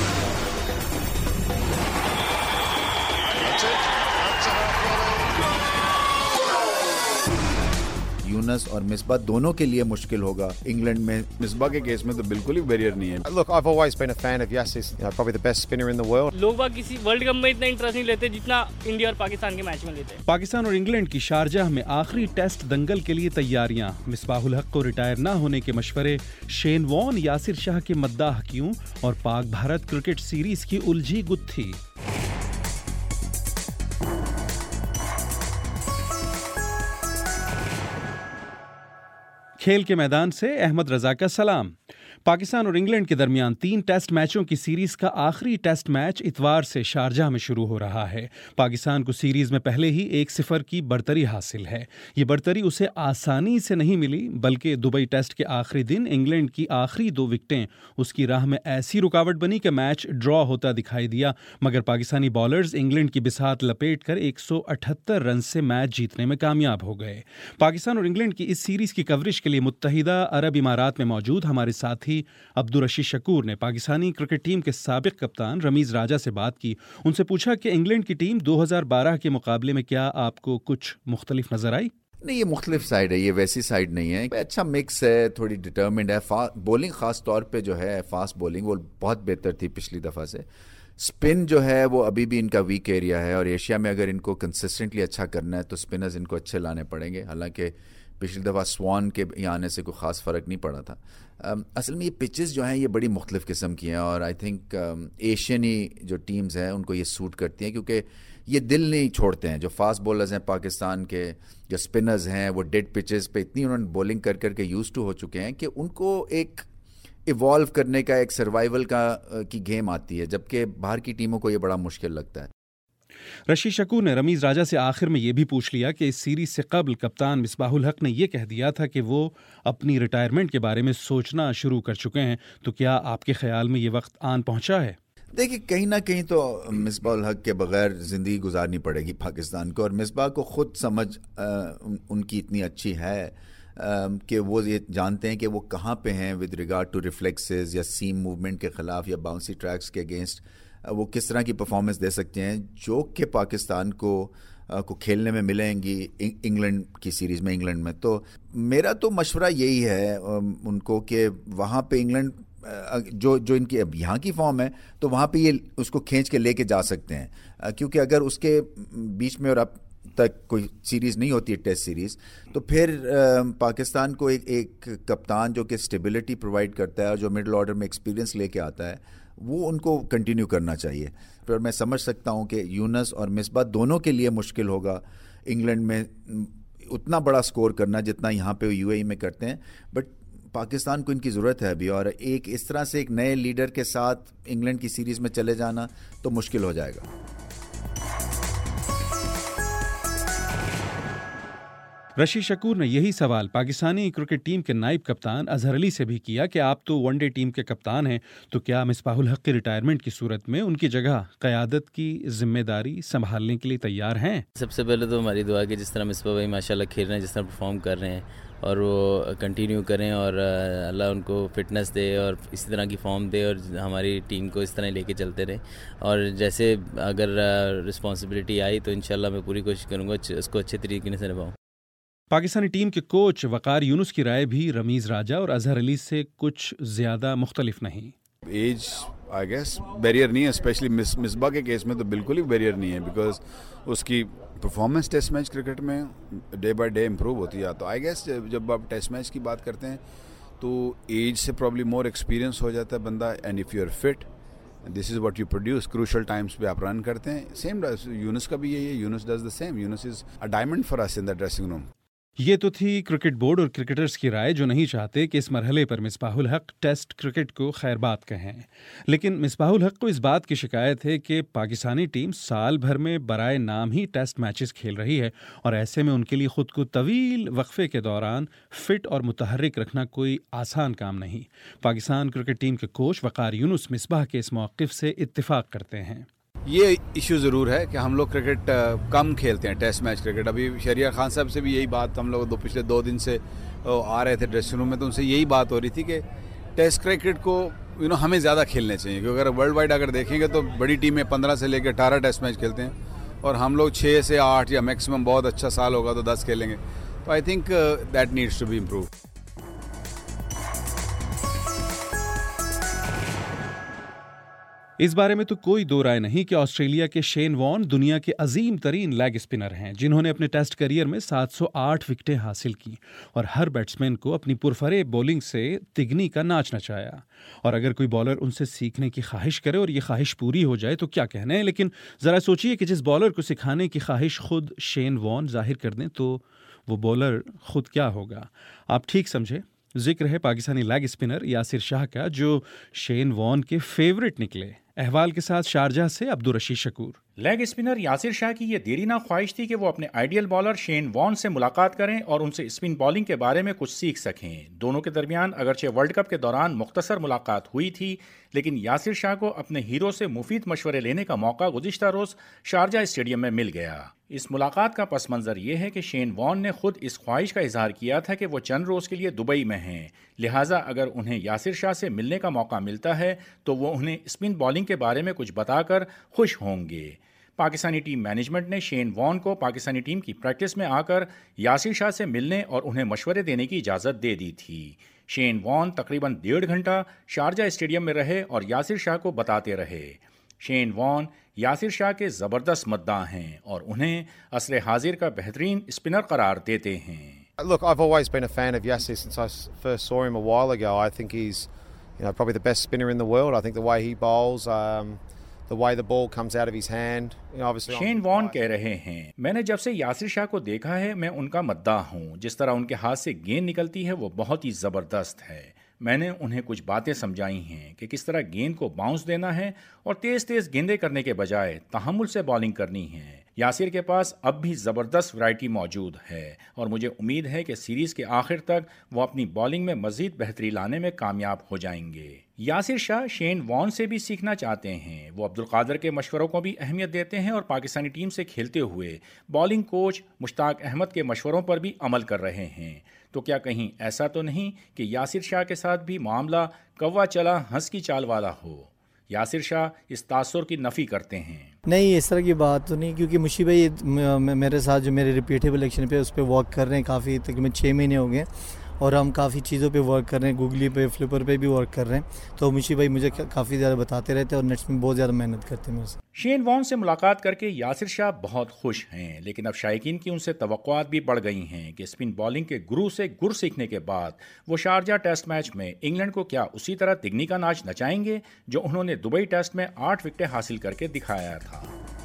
یونس اور مصباح دونوں کے لیے مشکل ہوگا انگلینڈ میں۔ مصباح کے کیس میں تو بالکل ہی بیریئر نہیں ہے۔ Look, I've always been a fan of Yassis, probably the best spinner in the world. لوگ باقی کسی ورلڈ کپ میں اتنا انٹرسٹ نہیں لیتے جتنا انڈیا اور پاکستان کے میچ میں لیتے ہیں۔ پاکستان اور انگلینڈ کی شارجہ میں آخری ٹیسٹ دنگل کے لیے تیاریاں۔ مصباح الحق کو ریٹائر نہ ہونے کے مشورے، شین وارن یاسر شاہ کے مداح کیوں، اور پاک بھارت کرکٹ سیریز کی الجھی گتھی۔ کھیل کے میدان سے احمد رضا کا سلام۔ پاکستان اور انگلینڈ کے درمیان 3 ٹیسٹ میچوں کی سیریز کا آخری ٹیسٹ میچ اتوار سے شارجہ میں شروع ہو رہا ہے۔ پاکستان کو سیریز میں پہلے ہی 1-0 کی برتری حاصل ہے۔ یہ برتری اسے آسانی سے نہیں ملی، بلکہ دبئی ٹیسٹ کے آخری دن انگلینڈ کی آخری 2 وکٹیں اس کی راہ میں ایسی رکاوٹ بنی کہ میچ ڈرا ہوتا دکھائی دیا، مگر پاکستانی بالرز انگلینڈ کی بساط لپیٹ کر 178 رن سے میچ جیتنے میں کامیاب ہو گئے۔ پاکستان اور انگلینڈ کی اس سیریز کی کوریج کے لیے متحدہ عرب امارات میں موجود ہمارے ساتھی عبدالرشید شکور نے پاکستانی کرکٹ ٹیم کے سابق کپتان رمیز راجہ سے بات کی۔ ان سے پوچھا کہ انگلینڈ کی ٹیم 2012 کے مقابلے میں کیا آپ کو کچھ مختلف نظر آئی؟ نہیں، یہ مختلف سائڈ ہے، یہ ویسی سائڈ نہیں ہے۔ اچھا مکس ہے، تھوڑی ڈٹرمنڈ ہے۔ بولنگ خاص طور پہ جو ہے فاسٹ بولنگ وہ بہت بہتر تھی پچھلی دفعہ سے۔ سپن جو ہے وہ ابھی بھی ان کا ویک ایریا ہے، اور ایشیا میں اگر ان کو کنسسٹنٹلی اچھا کرنا ہے تو سپنرز ان کو اچھے لانے پڑیں گے۔ حالانکہ پچھلی دفعہ سوان کے آنے سے کوئی خاص فرق نہیں پڑا تھا۔ اصل میں یہ پچز جو ہیں یہ بڑی مختلف قسم کی ہیں، اور آئی تھنک ایشینی جو ٹیمز ہیں ان کو یہ سوٹ کرتی ہیں، کیونکہ یہ دل نہیں چھوڑتے ہیں۔ جو فاسٹ بولرز ہیں پاکستان کے، جو سپنرز ہیں، وہ ڈیڈ پچز پہ اتنی انہوں نے بولنگ کر کر کے یوز ٹو ہو چکے ہیں کہ ان کو ایک ایوالو کرنے کا، ایک سروائیول کی گیم آتی ہے، جبکہ باہر کی ٹیموں کو یہ بڑا مشکل لگتا ہے۔ رشید شکور نے رمیز راجہ سے آخر میں یہ بھی پوچھ لیا کہ اس سیریز سے قبل کپتان مصباح الحق نے یہ کہہ دیا تھا کہ وہ اپنی ریٹائرمنٹ کے بارے میں سوچنا شروع کر چکے ہیں، تو کیا آپ کے خیال میں یہ وقت آن پہنچا ہے؟ دیکھیں، کہیں نہ کہیں تو مصباح الحق کے بغیر زندگی گزارنی پڑے گی پاکستان کو، اور مصباح کو خود سمجھ ان کی اتنی اچھی ہے کہ وہ یہ جانتے ہیں کہ وہ کہاں پہ ہیں ود ریگارڈ ٹو ریفلیکسز یا سیم موومنٹ کے خلاف یا باؤنسی ٹریکس کے اگینسٹ وہ کس طرح کی پرفارمنس دے سکتے ہیں جو کہ پاکستان کو کھیلنے میں ملیں گی انگلینڈ کی سیریز میں انگلینڈ میں. تو میرا تو مشورہ یہی ہے ان کو کہ وہاں پہ انگلینڈ جو ان کی اب یہاں کی فارم ہے تو وہاں پہ یہ اس کو کھینچ کے لے کے جا سکتے ہیں, کیونکہ اگر اس کے بیچ میں اور اب تک کوئی سیریز نہیں ہوتی ہے ٹیسٹ سیریز, تو پھر پاکستان کو ایک کپتان جو کہ اسٹیبلٹی پرووائڈ کرتا ہے اور جو مڈل آرڈر میں ایکسپیرینس لے کے آتا ہے وہ ان کو کنٹینیو کرنا چاہیے. پھر میں سمجھ سکتا ہوں کہ یونس اور مصباح دونوں کے لیے مشکل ہوگا انگلینڈ میں اتنا بڑا سکور کرنا جتنا یہاں پہ یو اے ای میں کرتے ہیں, بٹ پاکستان کو ان کی ضرورت ہے ابھی, اور ایک اس طرح سے ایک نئے لیڈر کے ساتھ انگلینڈ کی سیریز میں چلے جانا تو مشکل ہو جائے گا. رشید شکور نے یہی سوال پاکستانی کرکٹ ٹیم کے نائب کپتان اظہر علی سے بھی کیا کہ آپ تو ون ڈے ٹیم کے کپتان ہیں, تو کیا مصباح الحق کی ریٹائرمنٹ کی صورت میں ان کی جگہ قیادت کی ذمہ داری سنبھالنے کے لیے تیار ہیں؟ سب سے پہلے تو ہماری دعا کہ جس طرح مصباح بھائی ماشاءاللہ کھیل رہے ہیں, جس طرح پرفارم کر رہے ہیں, اور وہ کنٹینیو کریں اور اللہ ان کو فٹنس دے اور اسی طرح کی فارم دے اور ہماری ٹیم کو اس طرح لے کے چلتے رہیں. اور جیسے اگر رسپانسبلٹی آئی تو انشاءاللہ میں پوری کوشش کروں گا اس کو اچھے طریقے سے نبھاؤں. پاکستانی ٹیم کے کوچ وقار یونس کی رائے بھی رمیز راجہ اور اظہر علی سے کچھ زیادہ مختلف نہیں. ایج آئی گیس بیریئر نہیں ہے, اسپیشلی مصباح کے کیس میں تو بالکل ہی بیریئر نہیں ہے, بیکاز اس کی پرفارمنس ٹیسٹ میچ کرکٹ میں ڈے بائی ڈے امپروو ہوتی ہے. تو آئی گیس جب آپ ٹیسٹ میچ کی بات کرتے ہیں تو ایج سے پرابلی مور ایکسپیرینس ہو جاتا ہے بندہ, and if you are fit this is what you produce, crucial times پہ آپ رن کرتے ہیں. سیم یونس کا بھی یہی ہے, Younis does the same, Younis is a diamond for us in the dressing room. یہ تو تھی کرکٹ بورڈ اور کرکٹرز کی رائے جو نہیں چاہتے کہ اس مرحلے پر مصباح الحق ٹیسٹ کرکٹ کو خیر بات کہیں. لیکن مصباح الحق کو اس بات کی شکایت ہے کہ پاکستانی ٹیم سال بھر میں برائے نام ہی ٹیسٹ میچز کھیل رہی ہے, اور ایسے میں ان کے لیے خود کو طویل وقفے کے دوران فٹ اور متحرک رکھنا کوئی آسان کام نہیں. پاکستان کرکٹ ٹیم کے کوچ وقار یونس مصباح کے اس موقف سے اتفاق کرتے ہیں. یہ ایشو ضرور ہے کہ ہم لوگ کرکٹ کم کھیلتے ہیں, ٹیسٹ میچ کرکٹ. ابھی شہریار خان صاحب سے بھی یہی بات ہم لوگ پچھلے 2 دن سے آ رہے تھے ڈریسنگ روم میں, تو ان سے یہی بات ہو رہی تھی کہ ٹیسٹ کرکٹ کو ہمیں زیادہ کھیلنے چاہیے, کیونکہ اگر ورلڈ وائڈ اگر دیکھیں گے تو بڑی ٹیمیں 15 سے لے کے 18 ٹیسٹ میچ کھیلتے ہیں, اور ہم لوگ 6 سے 8 یا میکسیمم بہت اچھا سال ہوگا تو 10 کھیلیں گے. تو I think that needs to be improve. اس بارے میں تو کوئی دو رائے نہیں کہ آسٹریلیا کے شین وان دنیا کے عظیم ترین لیگ اسپنر ہیں, جنہوں نے اپنے ٹیسٹ کیریئر میں 708 وکٹیں حاصل کی اور ہر بیٹسمین کو اپنی پرفریب بولنگ سے تگنی کا ناچ نچایا. اور اگر کوئی بالر ان سے سیکھنے کی خواہش کرے اور یہ خواہش پوری ہو جائے تو کیا کہنے ہیں. لیکن ذرا سوچئے کہ جس بالر کو سکھانے کی خواہش خود شین وان ظاہر کر دیں تو وہ بالر خود کیا ہوگا. آپ ٹھیک سمجھے, ذکر ہے پاکستانی لیگ اسپنر یاسر شاہ کا, جو شین وان کے فیورٹ نکلے. احوال کے ساتھ شارجہ سے عبدالرشید شکور. لیگ اسپنر یاسر شاہ کی یہ دیرینہ خواہش تھی کہ وہ اپنے آئیڈیل بالر شین وان سے ملاقات کریں اور ان سے اسپن بالنگ کے بارے میں کچھ سیکھ سکیں. دونوں کے درمیان اگرچہ ورلڈ کپ کے دوران مختصر ملاقات ہوئی تھی, لیکن یاسر شاہ کو اپنے ہیرو سے مفید مشورے لینے کا موقع گزشتہ روز شارجہ اسٹیڈیم میں مل گیا. اس ملاقات کا پس منظر یہ ہے کہ شین وان نے خود اس خواہش کا اظہار کیا تھا کہ وہ چند روز کے لیے دبئی میں ہیں, لہٰذا اگر انہیں یاسر شاہ سے ملنے کا موقع ملتا ہے تو وہ انہیں اسپن بالنگ کے بارے میں کچھ بتا کر خوش ہوں گے. پاکستانی ٹیم مینجمنٹ نے شین وان کو پاکستانی ٹیم کی پریکٹس میں آ کر یاسر شاہ سے ملنے اور انہیں مشورے دینے کی اجازت دے دی تھی. شین وان تقریباً 1.5 گھنٹہ شارجہ اسٹیڈیم میں رہے اور یاسر شاہ کو بتاتے رہے. شین وان یاسر شاہ کے زبردست مداح ہیں اور انہیں عصر حاضر کا بہترین اسپنر قرار دیتے ہیں. Look, I've always been a fan of Yasser since I first saw him a while ago. I think he's, probably the best spinner in the world. I think the way he bowls, the way the ball comes out of his hand, obviously. شین وان کہہ رہے ہیں, میں نے جب سے یاسر شاہ کو دیکھا ہے میں ان کا مداح ہوں. جس طرح ان کے ہاتھ سے گیند نکلتی ہے وہ بہت ہی زبردست ہے. میں نے انہیں کچھ باتیں سمجھائی ہیں کہ کس طرح گیند کو باؤنس دینا ہے اور تیز تیز گیندیں کرنے کے بجائے تحمل سے بالنگ کرنی ہے. یاسر کے پاس اب بھی زبردست ورائٹی موجود ہے اور مجھے امید ہے کہ سیریز کے آخر تک وہ اپنی بالنگ میں مزید بہتری لانے میں کامیاب ہو جائیں گے. یاسر شاہ شین وان سے بھی سیکھنا چاہتے ہیں. وہ عبدالقادر کے مشوروں کو بھی اہمیت دیتے ہیں اور پاکستانی ٹیم سے کھیلتے ہوئے بالنگ کوچ مشتاق احمد کے مشوروں پر بھی عمل کر رہے ہیں. तो क्या कहीं ऐसा तो नहीं कि यासिर शाह के साथ भी मामला कौवा चला हंस की चाल वाला हो? यासिर शाह इस तासुर की नफ़ी करते हैं। नहीं, इस तरह की बात तो नहीं, क्योंकि मुशी भाई मेरे साथ जो मेरे रिपीटेबल इलेक्शन पे उस पर वर्क कर रहे हैं काफ़ी, तकरीबन 6 महीने हो गए और हम काफ़ी चीज़ों पे वर्क कर रहे हैं, गूगली पे, फ्लिपर पे भी वर्क कर रहे हैं। तो मुशी भाई मुझे काफ़ी ज़्यादा बताते रहते हैं और नेट्स में बहुत ज़्यादा मेहनत करते हैं मुझसे। शेन वॉन से मुलाकात करके यासिर शाह बहुत खुश हैं, लेकिन अब शायकीन की उनसे तवक्कुआत भी बढ़ गई हैं कि स्पिन बॉलिंग के गुरु से गुर सीखने के बाद वो शारजा टेस्ट मैच में इंग्लैंड को क्या उसी तरह तिगनी का नाच नचाएंगे जो उन्होंने दुबई टेस्ट में 8 विकेटें हासिल करके दिखाया था।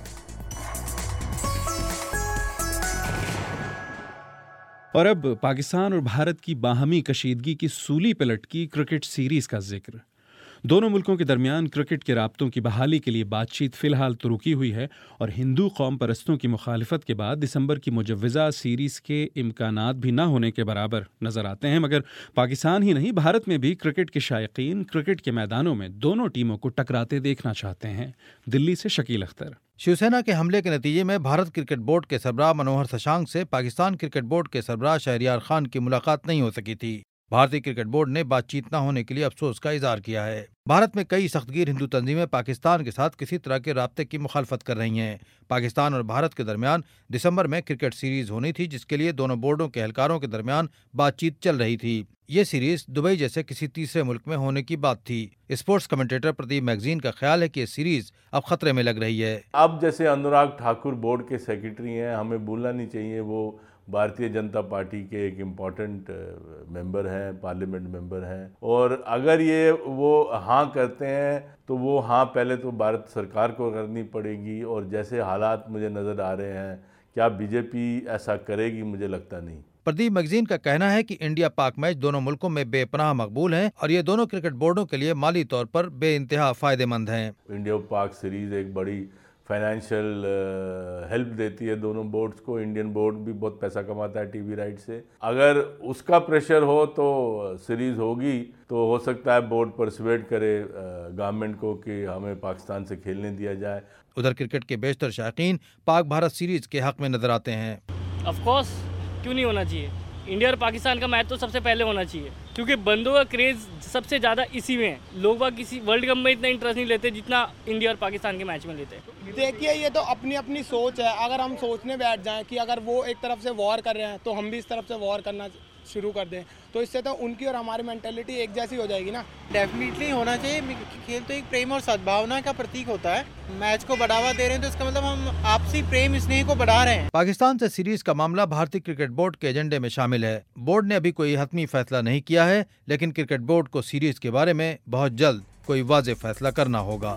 और अब पाकिस्तान और भारत की बाहमी कशीदगी की सूली पे लटकी क्रिकेट सीरीज का जिक्र। दोनों मुल्कों के दरमियान क्रिकेट के राब्तों की बहाली के लिए बातचीत फिलहाल तो रुकी हुई है और हिंदू कौम परस्तों की मुखालिफत के बाद दिसंबर की मुजव्वज़ा सीरीज़ के इम्कानात भी ना होने के बराबर नज़र आते हैं। मगर पाकिस्तान ही नहीं, भारत में भी क्रिकेट के शायकीन क्रिकेट के मैदानों में दोनों टीमों को टकराते देखना चाहते हैं। दिल्ली से शकील अख्तर। शिवसेना के हमले के नतीजे में भारत क्रिकेट बोर्ड के सरबराह मनोहर शशांक से पाकिस्तान क्रिकेट बोर्ड के सरबराह शहरियार खान की मुलाकात नहीं हो सकी थी। भारतीय क्रिकेट बोर्ड ने बातचीत न होने के लिए अफसोस का इजहार किया है। भारत में कई सख्तगीर हिंदू तंजीमें पाकिस्तान के साथ किसी तरह के राब्ते की मुखालफत कर रही हैं। पाकिस्तान और भारत के दरमियान दिसंबर में क्रिकेट सीरीज होनी थी, जिसके लिए दोनों बोर्डों के एहलकारों के दरमियान बातचीत चल रही थी। ये सीरीज दुबई जैसे किसी तीसरे मुल्क में होने की बात थी। स्पोर्ट्स कमेंटेटर प्रदीप मैगजीन का ख्याल है कि ये सीरीज अब खतरे में लग रही है। अब जैसे अनुराग ठाकुर बोर्ड के सेक्रेटरी हैं, हमें भूलना नहीं चाहिए वो भारतीय जनता पार्टी के एक इम्पॉर्टेंट मेंबर हैं, पार्लियामेंट मेंबर हैं, और अगर ये वो हाँ करते हैं तो वो हाँ पहले तो भारत सरकार को करनी पड़ेगी, और जैसे हालात मुझे नज़र आ रहे हैं क्या बीजेपी ऐसा करेगी, मुझे लगता नहीं। प्रदीप मैगजीन का कहना है कि इंडिया पाक मैच दोनों मुल्कों में बेपनाह मकबूल हैं और ये दोनों क्रिकेट बोर्डों के लिए माली तौर पर बेइंतहा फ़ायदेमंद हैं। इंडिया पाक सीरीज़ एक बड़ी फाइनेंशियल हेल्प देती है दोनों बोर्ड्स को। इंडियन बोर्ड भी बहुत पैसा कमाता है टीवी राइट से। अगर उसका प्रेशर हो तो सीरीज़ होगी, तो हो सकता है बोर्ड परसुएट करे गवर्नमेंट को कि हमें पाकिस्तान से खेलने दिया जाए। उधर क्रिकेट के बेशतर शायकीन पाक भारत सीरीज के हक में नजर आते हैं। ऑफ कोर्स, क्यों नहीं होना चाहिए। इंडिया और पाकिस्तान का मैच तो सबसे पहले होना चाहिए, क्योंकि बंदों का क्रेज़ सबसे ज़्यादा इसी में है। लोग बाग किसी वर्ल्ड कप में इतना इंटरेस्ट नहीं लेते जितना इंडिया और पाकिस्तान के मैच में लेते हैं। देखिए, ये तो अपनी अपनी सोच है। अगर हम सोचने बैठ जाएं कि अगर वो एक तरफ से वॉर कर रहे हैं तो हम भी इस तरफ से वॉर करना शुरू कर दें, तो इससे तो उनकी और हमारी मेंटालिटी एक जैसी हो जाएगी ना। डेफिनेटली होना चाहिए। खेल तो एक प्रेम और सद्भावना का प्रतीक होता है। मैच को बढ़ावा दे रहे हैं तो इसका मतलब हम आपसी प्रेम स्नेह को बढ़ा रहे हैं। पाकिस्तान से सीरीज का मामला भारतीय क्रिकेट बोर्ड के एजेंडे में शामिल है। बोर्ड ने अभी कोई हतमी फैसला नहीं किया है, लेकिन क्रिकेट बोर्ड को सीरीज के बारे में बहुत जल्द कोई वाज़ेह फैसला करना होगा।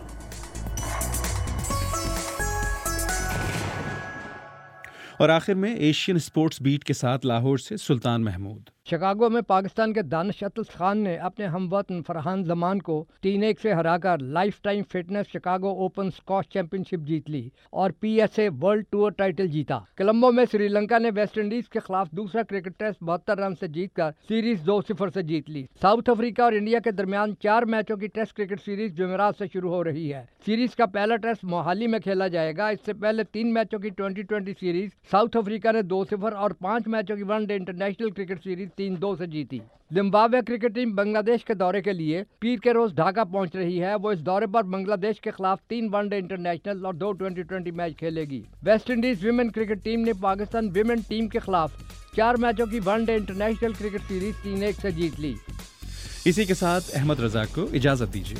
और आखिर में एशियन स्पोर्ट्स बीट के साथ लाहौर से सुल्तान महमूद। शिकागो में पाकिस्तान के दानिश अतुल खान ने अपने हमवतन फरहान जमान को 3-1 से हराकर Life Time Fitness Chicago Open squash championship जीत ली और PSA वर्ल्ड टूर टाइटल जीता। कोलंबो में श्रीलंका ने वेस्ट इंडीज के खिलाफ दूसरा क्रिकेट टेस्ट 72 रन से जीतकर सीरीज 2-0 से जीत ली। साउथ अफ्रीका और इंडिया के दरमियान 4 मैचों की टेस्ट क्रिकेट सीरीज जुमेरात से शुरू हो रही है। सीरीज का पहला टेस्ट मोहाली में खेला जाएगा। इससे पहले 3 मैचों की 2020 सीरीज साउथ अफ्रीका ने 2-0 और 5 मैचों की वनडे इंटरनेशनल क्रिकेट सीरीज 3-2 से जीती। जिम्बाब्वे क्रिकेट टीम बांग्लादेश के दौरे के लिए पीर के रोज ढाका पहुंच रही है। वो इस दौरे पर बांग्लादेश के खिलाफ 3 वनडे इंटरनेशनल और 2 2020 मैच खेलेगी। West Indies women cricket team ने पाकिस्तान विमेन टीम के खिलाफ 4 मैचों की वनडे इंटरनेशनल क्रिकेट सीरीज 3-1 से जीत ली। इसी के साथ अहमद रजा को इजाजत दीजिए।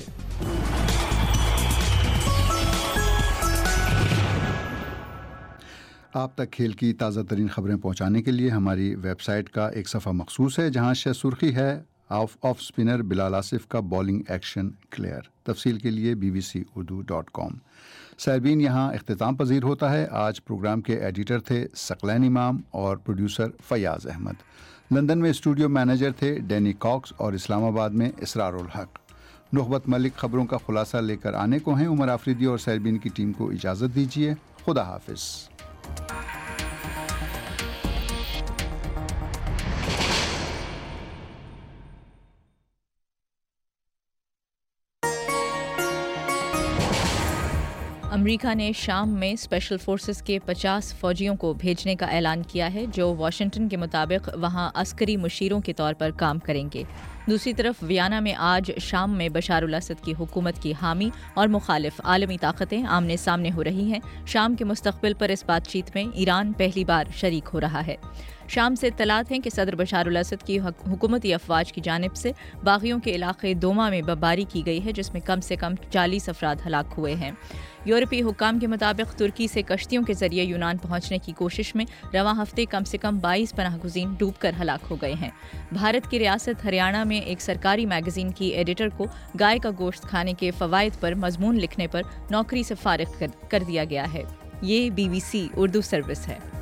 आप तक खेल की ताज़ा तरीन खबरें पहुँचाने के लिए हमारी वेबसाइट का एक सफ़ा मखसूस है, जहाँ सुर्खी है ऑफ स्पिनर बिलाल आसिफ का बॉलिंग एक्शन क्लियर। तफसील के लिए bbcurdu.com। साइबीन यहाँ इख्तिताम पजीर होता है। आज प्रोग्राम के एडिटर थे सकलैन इमाम और प्रोड्यूसर फयाज़ अहमद। लंदन में स्टूडियो मैनेजर थे डैनी कॉक्स और इस्लामाबाद में इसरारुल हक। नुखबत मलिक खबरों का खुलासा लेकर आने को हैं। उमर आफरीदी और साइबीन की टीम को इजाज़त दीजिए। खुदा हाफिज़। امریکہ نے شام میں اسپیشل فورسز کے 50 فوجیوں کو بھیجنے کا اعلان کیا ہے جو واشنگٹن کے مطابق وہاں عسکری مشیروں کے طور پر کام کریں گے۔ دوسری طرف ویانا میں آج شام میں بشار الاسد کی حکومت کی حامی اور مخالف عالمی طاقتیں آمنے سامنے ہو رہی ہیں۔ شام کے مستقبل پر اس بات چیت میں ایران پہلی بار شریک ہو رہا ہے۔ شام سے اطلاعات ہیں کہ صدر بشار الاسد کی حکومتی افواج کی جانب سے باغیوں کے علاقے دوما میں بمباری کی گئی ہے جس میں کم سے کم 40 افراد ہلاک ہوئے ہیں۔ یورپی حکام کے مطابق ترکی سے کشتیوں کے ذریعے یونان پہنچنے کی کوشش میں رواں ہفتے کم سے کم 22 پناہ گزین ڈوب کر ہلاک ہو گئے ہیں۔ بھارت کی ریاست ہریانہ میں ایک سرکاری میگزین کی ایڈیٹر کو گائے کا گوشت کھانے کے فوائد پر مضمون لکھنے پر نوکری سے فارغ کر دیا گیا ہے۔ یہ BBC اردو سروس ہے۔